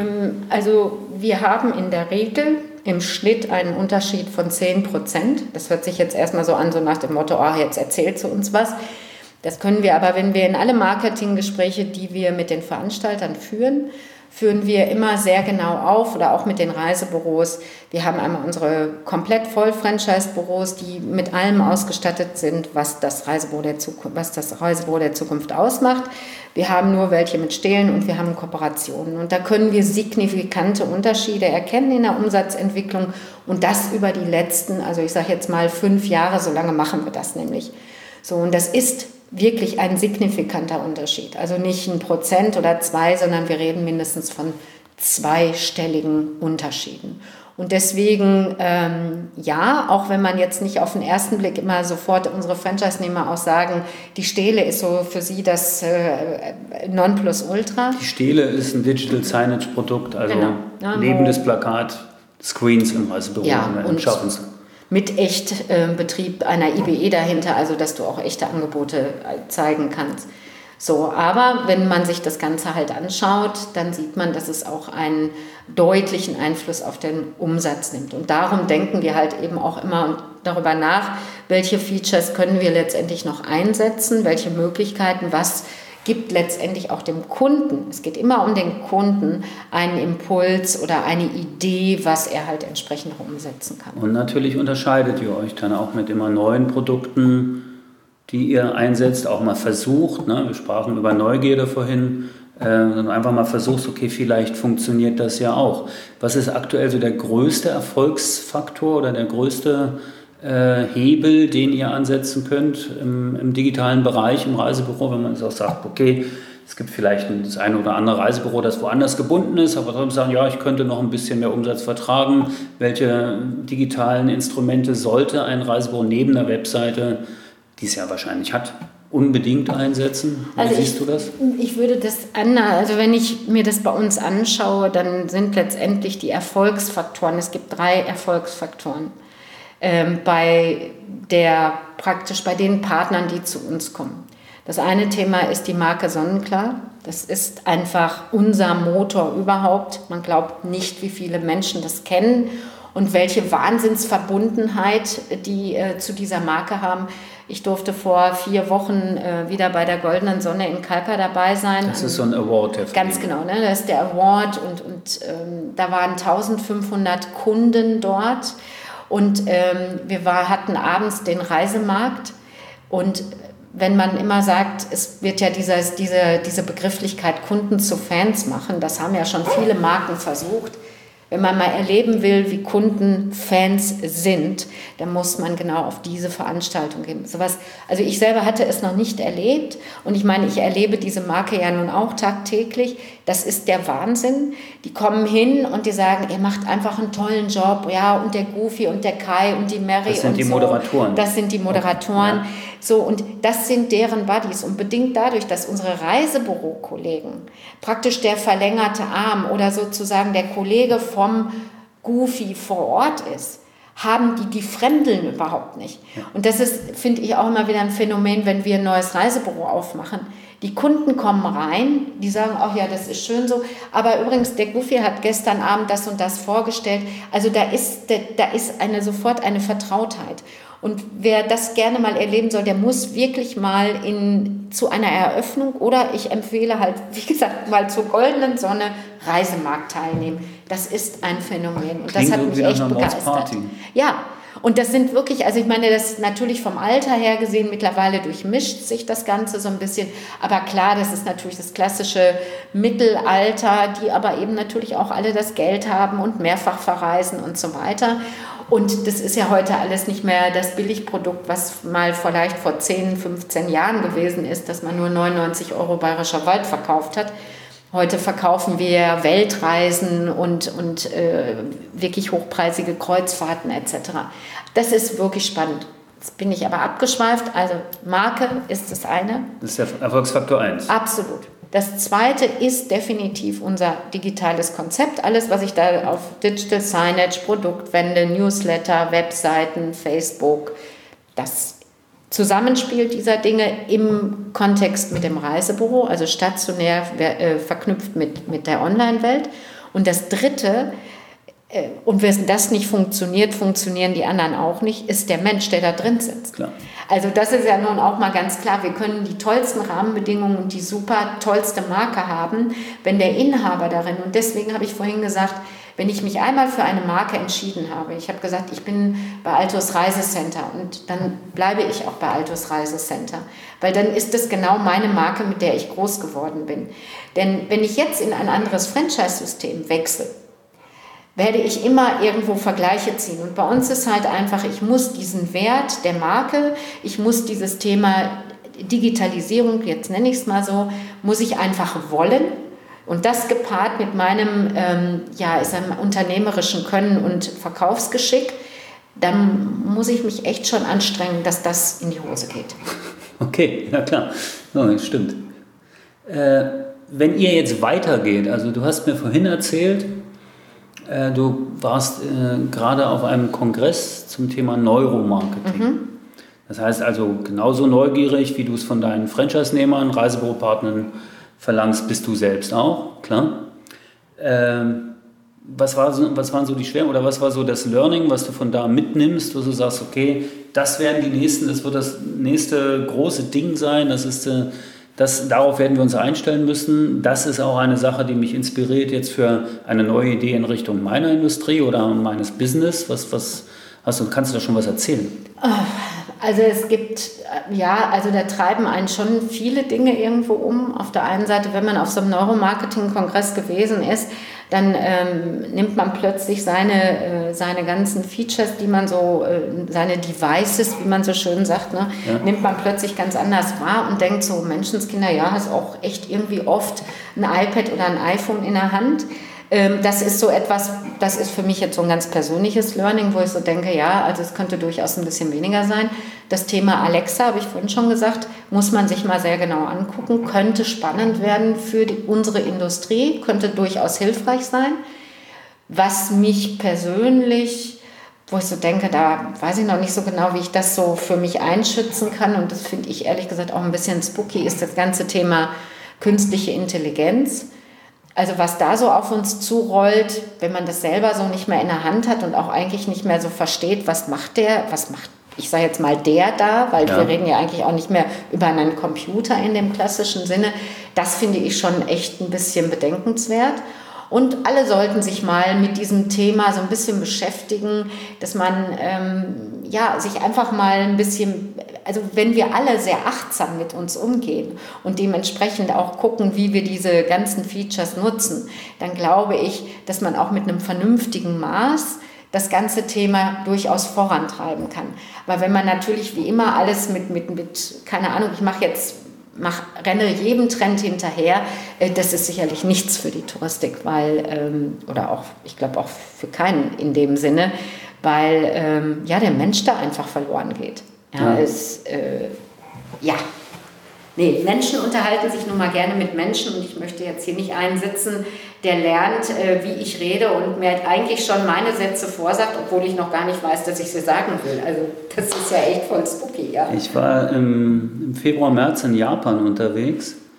Also wir haben in der Regel im Schnitt einen Unterschied von zehn Prozent. Das hört sich jetzt erstmal so an, so nach dem Motto, ah, jetzt erzählt sie uns was. Das können wir aber, wenn wir in alle Marketinggespräche, die wir mit den Veranstaltern führen, führen wir immer sehr genau auf oder auch mit den Reisebüros. Wir haben einmal unsere komplett voll Franchise-Büros, die mit allem ausgestattet sind, was das Reisebüro der Zukunft, was das Reisebüro der Zukunft ausmacht. Wir haben nur welche mit Stelen und wir haben Kooperationen. Und da können wir signifikante Unterschiede erkennen in der Umsatzentwicklung und das über die letzten, also ich sage jetzt mal fünf Jahre, so lange machen wir das nämlich. So, und das ist wirklich ein signifikanter Unterschied. Also nicht ein Prozent oder zwei, sondern wir reden mindestens von zweistelligen Unterschieden. Und deswegen, ähm, ja, auch wenn man jetzt nicht auf den ersten Blick immer sofort unsere Franchise-Nehmer auch sagen, die Stele ist so für sie das äh, Nonplusultra. Die Stele ist ein Digital Signage-Produkt, also genau. ja, lebendes Plakat, Screens im Reisebüro, ja, im Schaffens. Mit Echtbetrieb äh, einer I B E dahinter, also dass du auch echte Angebote zeigen kannst. So, aber wenn man sich das Ganze halt anschaut, dann sieht man, dass es auch einen deutlichen Einfluss auf den Umsatz nimmt. Und darum denken wir halt eben auch immer darüber nach, welche Features können wir letztendlich noch einsetzen, welche Möglichkeiten, was gibt letztendlich auch dem Kunden, es geht immer um den Kunden, einen Impuls oder eine Idee, was er halt entsprechend umsetzen kann. Und natürlich unterscheidet ihr euch dann auch mit immer neuen Produkten, die ihr einsetzt, auch mal versucht, ne? Wir sprachen über Neugierde vorhin, äh, einfach mal versuchst, okay, vielleicht funktioniert das ja auch. Was ist aktuell so der größte Erfolgsfaktor oder der größte Äh, Hebel, den ihr ansetzen könnt im, im digitalen Bereich, im Reisebüro, wenn man es auch sagt, okay, es gibt vielleicht das eine oder andere Reisebüro, das woanders gebunden ist, aber trotzdem sagen, ja, ich könnte noch ein bisschen mehr Umsatz vertragen. Welche digitalen Instrumente sollte ein Reisebüro neben der Webseite, die es ja wahrscheinlich hat, unbedingt einsetzen? Wie also siehst ich, du das? Ich würde das anders, also wenn ich mir das bei uns anschaue, dann sind letztendlich die Erfolgsfaktoren, es gibt drei Erfolgsfaktoren. Ähm, bei der praktisch bei den Partnern, die zu uns kommen. Das eine Thema ist die Marke Sonnenklar. Das ist einfach unser Motor überhaupt. Man glaubt nicht, wie viele Menschen das kennen und welche Wahnsinnsverbundenheit die äh, zu dieser Marke haben. Ich durfte vor vier Wochen äh, wieder bei der Goldenen Sonne in Kalka dabei sein. Das ist so ein Award. Der Ganz genau, ne? Das ist der Award und, und ähm, da waren eintausendfünfhundert Kunden dort. Und ähm, wir war, hatten abends den Reisemarkt und wenn man immer sagt, es wird ja dieses, diese, diese Begrifflichkeit Kunden zu Fans machen, das haben ja schon viele Marken versucht. Wenn man mal erleben will, wie Kunden Fans sind, dann muss man genau auf diese Veranstaltung gehen. Sowas, also ich selber hatte es noch nicht erlebt und ich meine, ich erlebe diese Marke ja nun auch tagtäglich. Das ist der Wahnsinn. Die kommen hin und die sagen, ihr macht einfach einen tollen Job. Ja, und der Goofy und der Kai und die Mary das sind und die so. Moderatoren. Das sind die Moderatoren. Ja. So, und das sind deren Buddies. Und bedingt dadurch, dass unsere Reisebüro-Kollegen praktisch der verlängerte Arm oder sozusagen der Kollege vom Goofy vor Ort ist, haben die, die fremdeln überhaupt nicht. Und das ist, finde ich, auch immer wieder ein Phänomen, wenn wir ein neues Reisebüro aufmachen. Die Kunden kommen rein, die sagen, ach ja, das ist schön so, aber übrigens, der Goofy hat gestern Abend das und das vorgestellt. Also da ist, da ist eine, sofort eine Vertrautheit. Und wer das gerne mal erleben soll, der muss wirklich mal in, zu einer Eröffnung oder ich empfehle halt, wie gesagt, mal zur Goldenen Sonne Reisemarkt teilnehmen. Das ist ein Phänomen und das hat mich echt begeistert. Ja, und das sind wirklich, also ich meine, das ist natürlich vom Alter her gesehen, mittlerweile durchmischt sich das Ganze so ein bisschen, aber klar, das ist natürlich das klassische Mittelalter, die aber eben natürlich auch alle das Geld haben und mehrfach verreisen und so weiter. Und das ist ja heute alles nicht mehr das Billigprodukt, was mal vielleicht vor zehn, fünfzehn Jahren gewesen ist, dass man nur neunundneunzig Euro Bayerischer Wald verkauft hat. Heute verkaufen wir Weltreisen und, und äh, wirklich hochpreisige Kreuzfahrten et cetera. Das ist wirklich spannend. Jetzt bin ich aber abgeschweift. Also Marke ist das eine. Das ist der Erfolgsfaktor eins. Absolut. Das zweite ist definitiv unser digitales Konzept. Alles, was ich da auf Digital Signage, Produktwände, Newsletter, Webseiten, Facebook, das Zusammenspiel dieser Dinge im Kontext mit dem Reisebüro, also stationär äh, verknüpft mit, mit der Online-Welt. Und das dritte, äh, und wenn das nicht funktioniert, funktionieren die anderen auch nicht, ist der Mensch, der da drin sitzt. Klar. Also das ist ja nun auch mal ganz klar, wir können die tollsten Rahmenbedingungen und die super tollste Marke haben, wenn der Inhaber darin, und deswegen habe ich vorhin gesagt, wenn ich mich einmal für eine Marke entschieden habe, ich habe gesagt, ich bin bei Altus Reisecenter und dann bleibe ich auch bei Altus Reisecenter, weil dann ist das genau meine Marke, mit der ich groß geworden bin. Denn wenn ich jetzt in ein anderes Franchise-System wechsle, werde ich immer irgendwo Vergleiche ziehen. Und bei uns ist halt einfach, ich muss diesen Wert der Marke, ich muss dieses Thema Digitalisierung, jetzt nenne ich es mal so, muss ich einfach wollen. Und das gepaart mit meinem ähm, ja, ist einem unternehmerischen Können und Verkaufsgeschick, dann muss ich mich echt schon anstrengen, dass das in die Hose geht. Okay, ja klar, oh, stimmt. Äh, wenn ihr jetzt weitergeht, also du hast mir vorhin erzählt, äh, du warst äh, gerade auf einem Kongress zum Thema Neuromarketing. Mhm. Das heißt also genauso neugierig, wie du es von deinen Franchise-Nehmern, Reisebüropartnern verlangst, bist du selbst auch, klar. Ähm, was, war so, was waren so die Schweren oder was war so das Learning, was du von da mitnimmst, wo du sagst, okay, das werden die nächsten, das wird das nächste große Ding sein, das ist, äh, das, darauf werden wir uns einstellen müssen. Das ist auch eine Sache, die mich inspiriert jetzt für eine neue Idee in Richtung meiner Industrie oder meines Business. Was, was hast du, kannst du da schon was erzählen? Oh. Also es gibt, ja, also da treiben einen schon viele Dinge irgendwo um. Auf der einen Seite, wenn man auf so einem Neuromarketing-Kongress gewesen ist, dann ähm, nimmt man plötzlich seine, äh, seine ganzen Features, die man so, äh, seine Devices, wie man so schön sagt, ne, ja. nimmt man plötzlich ganz anders wahr und denkt so, Menschenskinder, ja, hast auch echt irgendwie oft ein iPad oder ein iPhone in der Hand. Das ist so etwas, das ist für mich jetzt so ein ganz persönliches Learning, wo ich so denke, ja, also es könnte durchaus ein bisschen weniger sein. Das Thema Alexa, habe ich vorhin schon gesagt, muss man sich mal sehr genau angucken, könnte spannend werden für die, unsere Industrie, könnte durchaus hilfreich sein. Was mich persönlich, wo ich so denke, da weiß ich noch nicht so genau, wie ich das so für mich einschätzen kann, und das finde ich ehrlich gesagt auch ein bisschen spooky, ist das ganze Thema künstliche Intelligenz. Also was da so auf uns zurollt, wenn man das selber so nicht mehr in der Hand hat und auch eigentlich nicht mehr so versteht, was macht der, was macht, ich sage jetzt mal der da, weil ja. wir reden ja eigentlich auch nicht mehr über einen Computer in dem klassischen Sinne. Das finde ich schon echt ein bisschen bedenkenswert. Und alle sollten sich mal mit diesem Thema so ein bisschen beschäftigen, dass man ähm, ja, sich einfach mal ein bisschen, also wenn wir alle sehr achtsam mit uns umgehen und dementsprechend auch gucken, wie wir diese ganzen Features nutzen, dann glaube ich, dass man auch mit einem vernünftigen Maß das ganze Thema durchaus vorantreiben kann. Aber wenn man natürlich wie immer alles mit, mit, mit keine Ahnung, ich mache jetzt Mach, renne jedem Trend hinterher, das ist sicherlich nichts für die Touristik, weil, ähm, oder auch, ich glaube auch für keinen in dem Sinne, weil ähm, ja, der Mensch da einfach verloren geht. Ja, ja. Es, äh, ja. Nee, Menschen unterhalten sich nun mal gerne mit Menschen und ich möchte jetzt hier nicht einen sitzen, der lernt, äh, wie ich rede und mir eigentlich schon meine Sätze vorsagt, obwohl ich noch gar nicht weiß, dass ich sie sagen will. Also das ist ja echt voll spooky, ja. Ich war im, im Februar, März in Japan unterwegs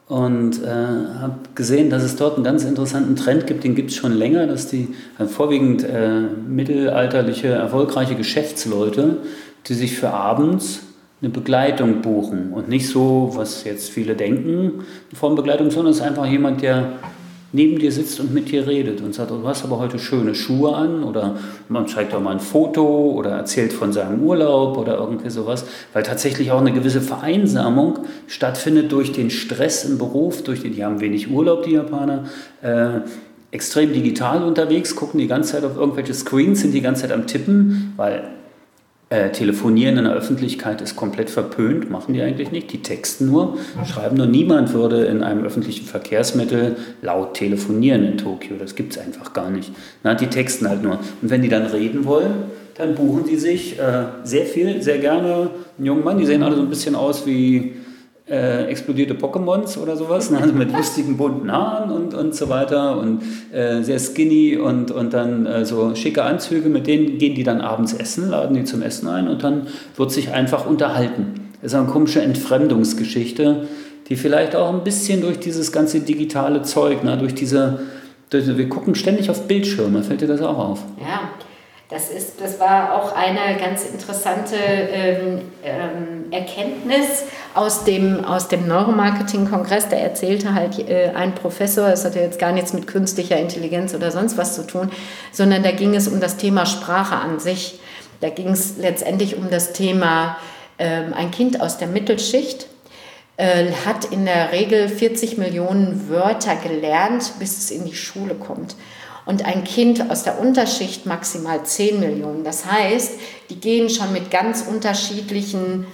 und äh, habe gesehen, dass es dort einen ganz interessanten Trend gibt, den gibt es schon länger, dass die äh, vorwiegend äh, mittelalterliche, erfolgreiche Geschäftsleute, die sich für abends eine Begleitung buchen und nicht so, was jetzt viele denken, eine Formbegleitung, sondern es ist einfach jemand, der neben dir sitzt und mit dir redet und sagt, du hast aber heute schöne Schuhe an, oder man zeigt auch mal ein Foto oder erzählt von seinem Urlaub oder irgendwie sowas, weil tatsächlich auch eine gewisse Vereinsamung stattfindet durch den Stress im Beruf, durch den, die haben wenig Urlaub, die Japaner, äh, extrem digital unterwegs, gucken die ganze Zeit auf irgendwelche Screens, sind die ganze Zeit am Tippen, weil Äh, telefonieren in der Öffentlichkeit ist komplett verpönt, machen die eigentlich nicht, die texten nur, schreiben nur. Niemand würde in einem öffentlichen Verkehrsmittel laut telefonieren in Tokio, das gibt es einfach gar nicht. Na, die texten halt nur. Und wenn die dann reden wollen, dann buchen die sich äh, sehr viel, sehr gerne einen jungen Mann, die sehen alle so ein bisschen aus wie äh, explodierte Pokémons oder sowas, ne? Also mit lustigen bunten Haaren und, und so weiter und äh, sehr skinny und, und dann äh, so schicke Anzüge, mit denen gehen die dann abends essen, laden die zum Essen ein und dann wird sich einfach unterhalten. Das ist eine komische Entfremdungsgeschichte, die vielleicht auch ein bisschen durch dieses ganze digitale Zeug, ne? durch diese, durch, wir gucken ständig auf Bildschirme, fällt dir das auch auf? Ja. Das, ist, das war auch eine ganz interessante ähm, ähm, Erkenntnis aus dem, aus dem Neuromarketing-Kongress. Da erzählte halt äh, ein Professor, das hat ja jetzt gar nichts mit künstlicher Intelligenz oder sonst was zu tun, sondern da ging es um das Thema Sprache an sich. Da ging es letztendlich um das Thema, ähm, ein Kind aus der Mittelschicht äh, hat in der Regel vierzig Millionen Wörter gelernt, bis es in die Schule kommt. Und ein Kind aus der Unterschicht maximal zehn Millionen. Das heißt, die gehen schon mit ganz unterschiedlichen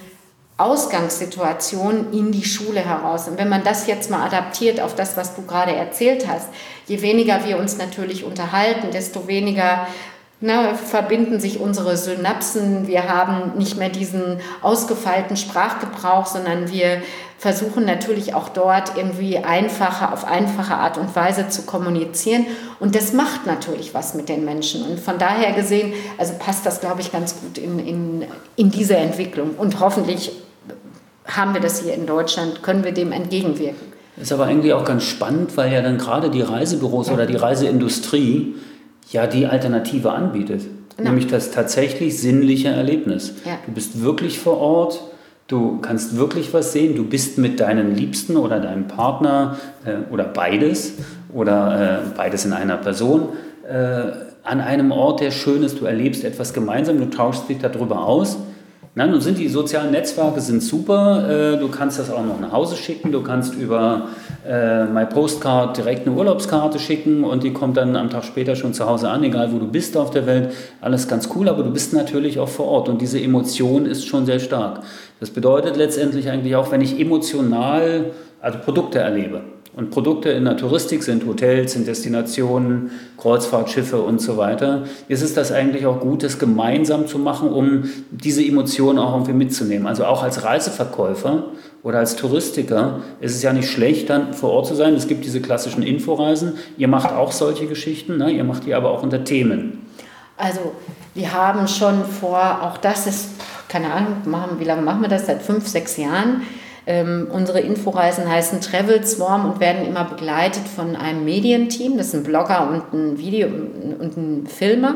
Ausgangssituationen in die Schule heraus. Und wenn man das jetzt mal adaptiert auf das, was du gerade erzählt hast, je weniger wir uns natürlich unterhalten, desto weniger na, verbinden sich unsere Synapsen. Wir haben nicht mehr diesen ausgefeilten Sprachgebrauch, sondern wir versuchen natürlich auch dort irgendwie einfacher, auf einfache Art und Weise zu kommunizieren. Und das macht natürlich was mit den Menschen. Und von daher gesehen, also passt das, glaube ich, ganz gut in, in, in diese Entwicklung. Und hoffentlich haben wir das hier in Deutschland, können wir dem entgegenwirken. Das ist aber eigentlich auch ganz spannend, weil ja dann gerade die Reisebüros ja. oder die Reiseindustrie ja die Alternative anbietet. Genau. Nämlich das tatsächlich sinnliche Erlebnis. Ja. Du bist wirklich vor Ort, du kannst wirklich was sehen, du bist mit deinen Liebsten oder deinem Partner äh, oder beides oder äh, beides in einer Person äh, an einem Ort, der schön ist, du erlebst etwas gemeinsam, du tauschst dich darüber aus. Na, nun sind die sozialen Netzwerke sind super, äh, du kannst das auch noch nach Hause schicken, du kannst über äh, MyPostcard direkt eine Urlaubskarte schicken und die kommt dann am Tag später schon zu Hause an, egal wo du bist auf der Welt, alles ganz cool, aber du bist natürlich auch vor Ort und diese Emotion ist schon sehr stark. Das bedeutet letztendlich eigentlich auch, wenn ich emotional, also Produkte erlebe. Und Produkte in der Touristik sind Hotels, sind Destinationen, Kreuzfahrtschiffe und so weiter. Ist es das eigentlich auch gut, das gemeinsam zu machen, um diese Emotionen auch irgendwie mitzunehmen? Also auch als Reiseverkäufer oder als Touristiker ist es ja nicht schlecht, dann vor Ort zu sein. Es gibt diese klassischen Inforeisen. Ihr macht auch solche Geschichten, ne? Ihr macht die aber auch unter Themen. Also wir haben schon vor, auch das ist, keine Ahnung, machen, wie lange machen wir das? Seit fünf, sechs Jahren. Ähm, unsere Inforeisen heißen Travel Swarm und werden immer begleitet von einem Medienteam. Das ist ein Blogger und ein Video- und ein Filmer.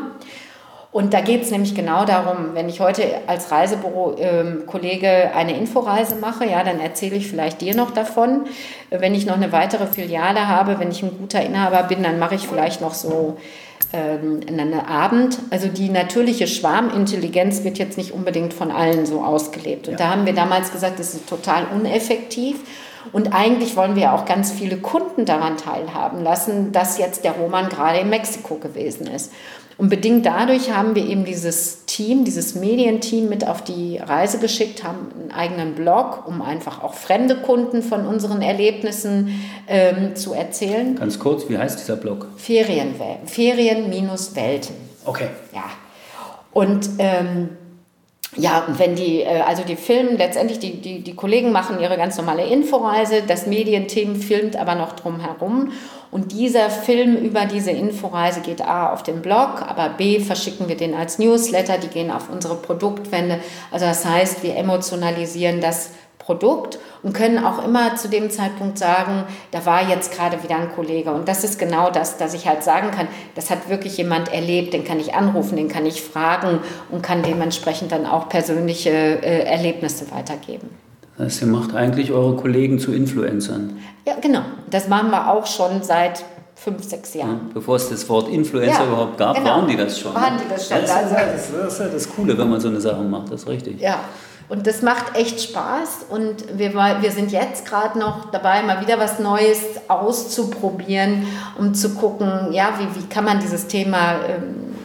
Und da geht es nämlich genau darum, wenn ich heute als Reisebüro-Kollege ähm, eine Inforeise mache, ja, dann erzähle ich vielleicht dir noch davon. Wenn ich noch eine weitere Filiale habe, wenn ich ein guter Inhaber bin, dann mache ich vielleicht noch so ähm, einen Abend. Also die natürliche Schwarmintelligenz wird jetzt nicht unbedingt von allen so ausgelebt. Und ja. da haben wir damals gesagt, das ist total uneffektiv. Und eigentlich wollen wir auch ganz viele Kunden daran teilhaben lassen, dass jetzt der Roman gerade in Mexiko gewesen ist. Und bedingt dadurch haben wir eben dieses Team, dieses Medienteam mit auf die Reise geschickt, haben einen eigenen Blog, um einfach auch fremde Kunden von unseren Erlebnissen ähm, zu erzählen. Ganz kurz, wie heißt dieser Blog? Ferienwelten. Ferien-Welten. Okay. Ja. Und ähm, ja, und wenn die, also die filmen, letztendlich die, die, die Kollegen machen ihre ganz normale Inforeise, das Medienteam filmt aber noch drumherum. Und dieser Film über diese Inforeise geht A auf den Blog, aber B verschicken wir den als Newsletter, die gehen auf unsere Produktwände. Also das heißt, wir emotionalisieren das Produkt und können auch immer zu dem Zeitpunkt sagen, da war jetzt gerade wieder ein Kollege. Und das ist genau das, dass ich halt sagen kann, das hat wirklich jemand erlebt, den kann ich anrufen, den kann ich fragen und kann dementsprechend dann auch persönliche äh, Erlebnisse weitergeben. Das heißt, ihr macht eigentlich eure Kollegen zu Influencern. Ja, genau. Das machen wir auch schon seit fünf, sechs Jahren. Ja, bevor es das Wort Influencer ja, überhaupt gab, genau. waren die das schon. Waren die das schon. Das ist, also, das, das ist ja das Coole, wenn man so eine Sache macht, das ist richtig. Ja. Und das macht echt Spaß und wir, wir sind jetzt gerade noch dabei, mal wieder was Neues auszuprobieren, um zu gucken, ja, wie, wie kann man dieses Thema, ähm,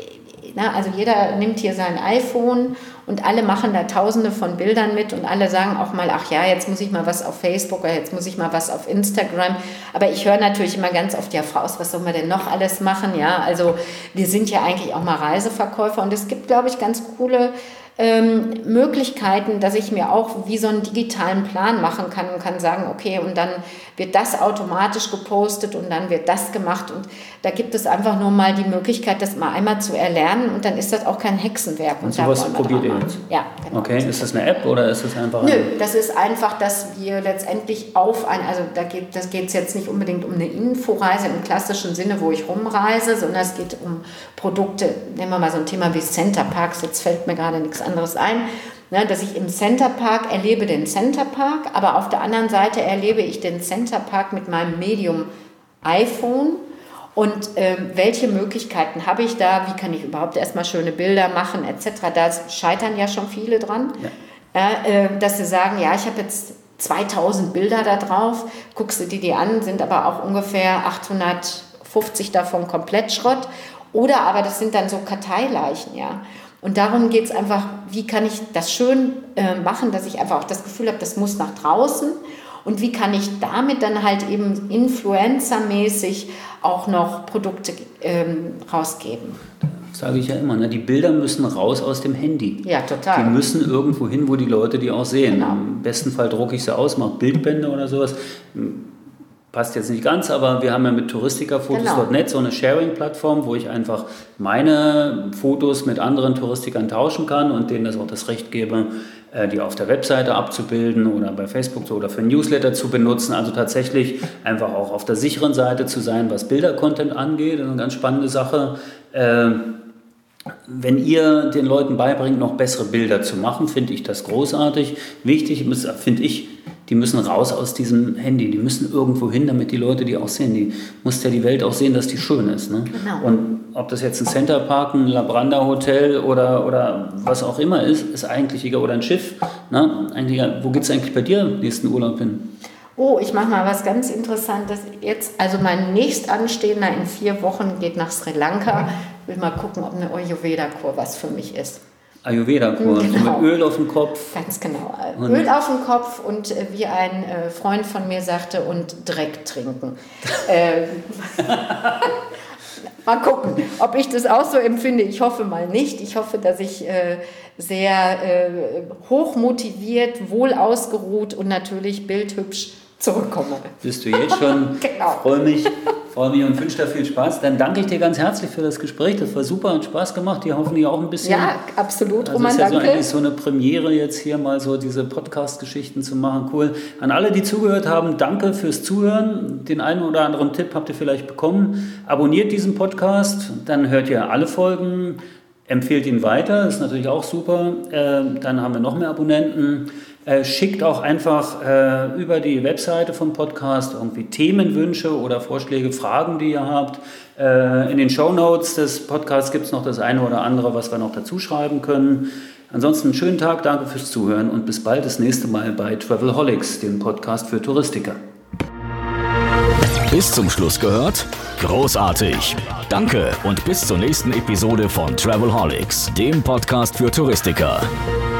na, also jeder nimmt hier sein iPhone und alle machen da tausende von Bildern mit und alle sagen auch mal, ach ja, jetzt muss ich mal was auf Facebook oder jetzt muss ich mal was auf Instagram. Aber ich höre natürlich immer ganz oft, ja, Frau, was soll man denn noch alles machen? Ja, also wir sind ja eigentlich auch mal Reiseverkäufer und es gibt, glaube ich, ganz coole Ähm, Möglichkeiten, dass ich mir auch wie so einen digitalen Plan machen kann und kann sagen, okay, und dann wird das automatisch gepostet und dann wird das gemacht und da gibt es einfach nur mal die Möglichkeit, das mal einmal zu erlernen und dann ist das auch kein Hexenwerk. Und, und sowas probiert ihr jetzt? Ja, genau. Okay, ist das eine App oder ist das einfach... Nö, das ist einfach, dass wir letztendlich auf ein, also da geht das geht es jetzt nicht unbedingt um eine Inforeise im klassischen Sinne, wo ich rumreise, sondern es geht um Produkte, nehmen wir mal so ein Thema wie Centerparks, jetzt fällt mir gerade nichts anderes ein, ne, dass ich im Centerpark erlebe den Centerpark, aber auf der anderen Seite erlebe ich den Centerpark mit meinem Medium iPhone und äh, welche Möglichkeiten habe ich da, wie kann ich überhaupt erstmal schöne Bilder machen et cetera. Da scheitern ja schon viele dran, ja. äh, dass sie sagen, ja, ich habe jetzt zweitausend Bilder da drauf, guckst du dir die an, sind aber auch ungefähr achthundertfünfzig davon komplett Schrott oder aber das sind dann so Karteileichen, ja. Und darum geht es einfach, wie kann ich das schön äh, machen, dass ich einfach auch das Gefühl habe, das muss nach draußen. Und wie kann ich damit dann halt eben influencermäßig auch noch Produkte ähm, rausgeben. Das sage ich ja immer, ne? Die Bilder müssen raus aus dem Handy. Ja, total. Die müssen irgendwo hin, wo die Leute die auch sehen. Genau. Im besten Fall drucke ich sie aus, mache Bildbände oder sowas. Passt jetzt nicht ganz, aber wir haben ja mit touristikerfotos punkt net genau. so eine Sharing-Plattform, wo ich einfach meine Fotos mit anderen Touristikern tauschen kann und denen das auch das Recht gebe, die auf der Webseite abzubilden oder bei Facebook so oder für Newsletter zu benutzen. Also tatsächlich einfach auch auf der sicheren Seite zu sein, was Bilder-Content angeht. Das ist eine ganz spannende Sache. Wenn ihr den Leuten beibringt, noch bessere Bilder zu machen, finde ich das großartig. Wichtig finde ich, die müssen raus aus diesem Handy, die müssen irgendwo hin, damit die Leute die auch sehen. Die muss ja die Welt auch sehen, dass die schön ist. Ne? Genau. Und ob das jetzt ein Centerpark, ein Labranda Hotel oder, oder was auch immer ist, ist eigentlich egal. Oder ein Schiff. Ne? Eigentlich, wo geht es eigentlich bei dir nächsten Urlaub hin? Oh, ich mache mal was ganz Interessantes jetzt. Also mein nächstanstehender in vier Wochen geht nach Sri Lanka. Ich will mal gucken, ob eine Ayurveda-Kur was für mich ist. Ayurveda-Kur, genau. So mit Öl auf dem Kopf. Ganz genau. Und Öl auf dem Kopf und äh, wie ein äh, Freund von mir sagte, und Dreck trinken. äh, mal gucken, ob ich das auch so empfinde. Ich hoffe mal nicht. Ich hoffe, dass ich äh, sehr äh, hoch motiviert, wohl ausgeruht und natürlich bildhübsch zurückkomme. Bist du jetzt schon? Genau. Freue mich, freue mich und wünsche dir viel Spaß. Dann danke ich dir ganz herzlich für das Gespräch. Das war super und Spaß gemacht. Dir hoffentlich auch ein bisschen. Ja, absolut, also Roman, ist ja danke. So eigentlich so eine Premiere jetzt hier mal so diese Podcast-Geschichten zu machen. Cool. An alle, die zugehört haben, danke fürs Zuhören. Den einen oder anderen Tipp habt ihr vielleicht bekommen. Abonniert diesen Podcast, dann hört ihr alle Folgen. Empfehlt ihn weiter, ist natürlich auch super. Äh, dann haben wir noch mehr Abonnenten. Äh, schickt auch einfach äh, über die Webseite vom Podcast irgendwie Themenwünsche oder Vorschläge, Fragen, die ihr habt. Äh, in den Shownotes des Podcasts gibt es noch das eine oder andere, was wir noch dazu schreiben können. Ansonsten einen schönen Tag, danke fürs Zuhören und bis bald das nächste Mal bei Travelholics, dem Podcast für Touristiker. Bis zum Schluss gehört? Großartig! Danke und bis zur nächsten Episode von Travelholics, dem Podcast für Touristiker.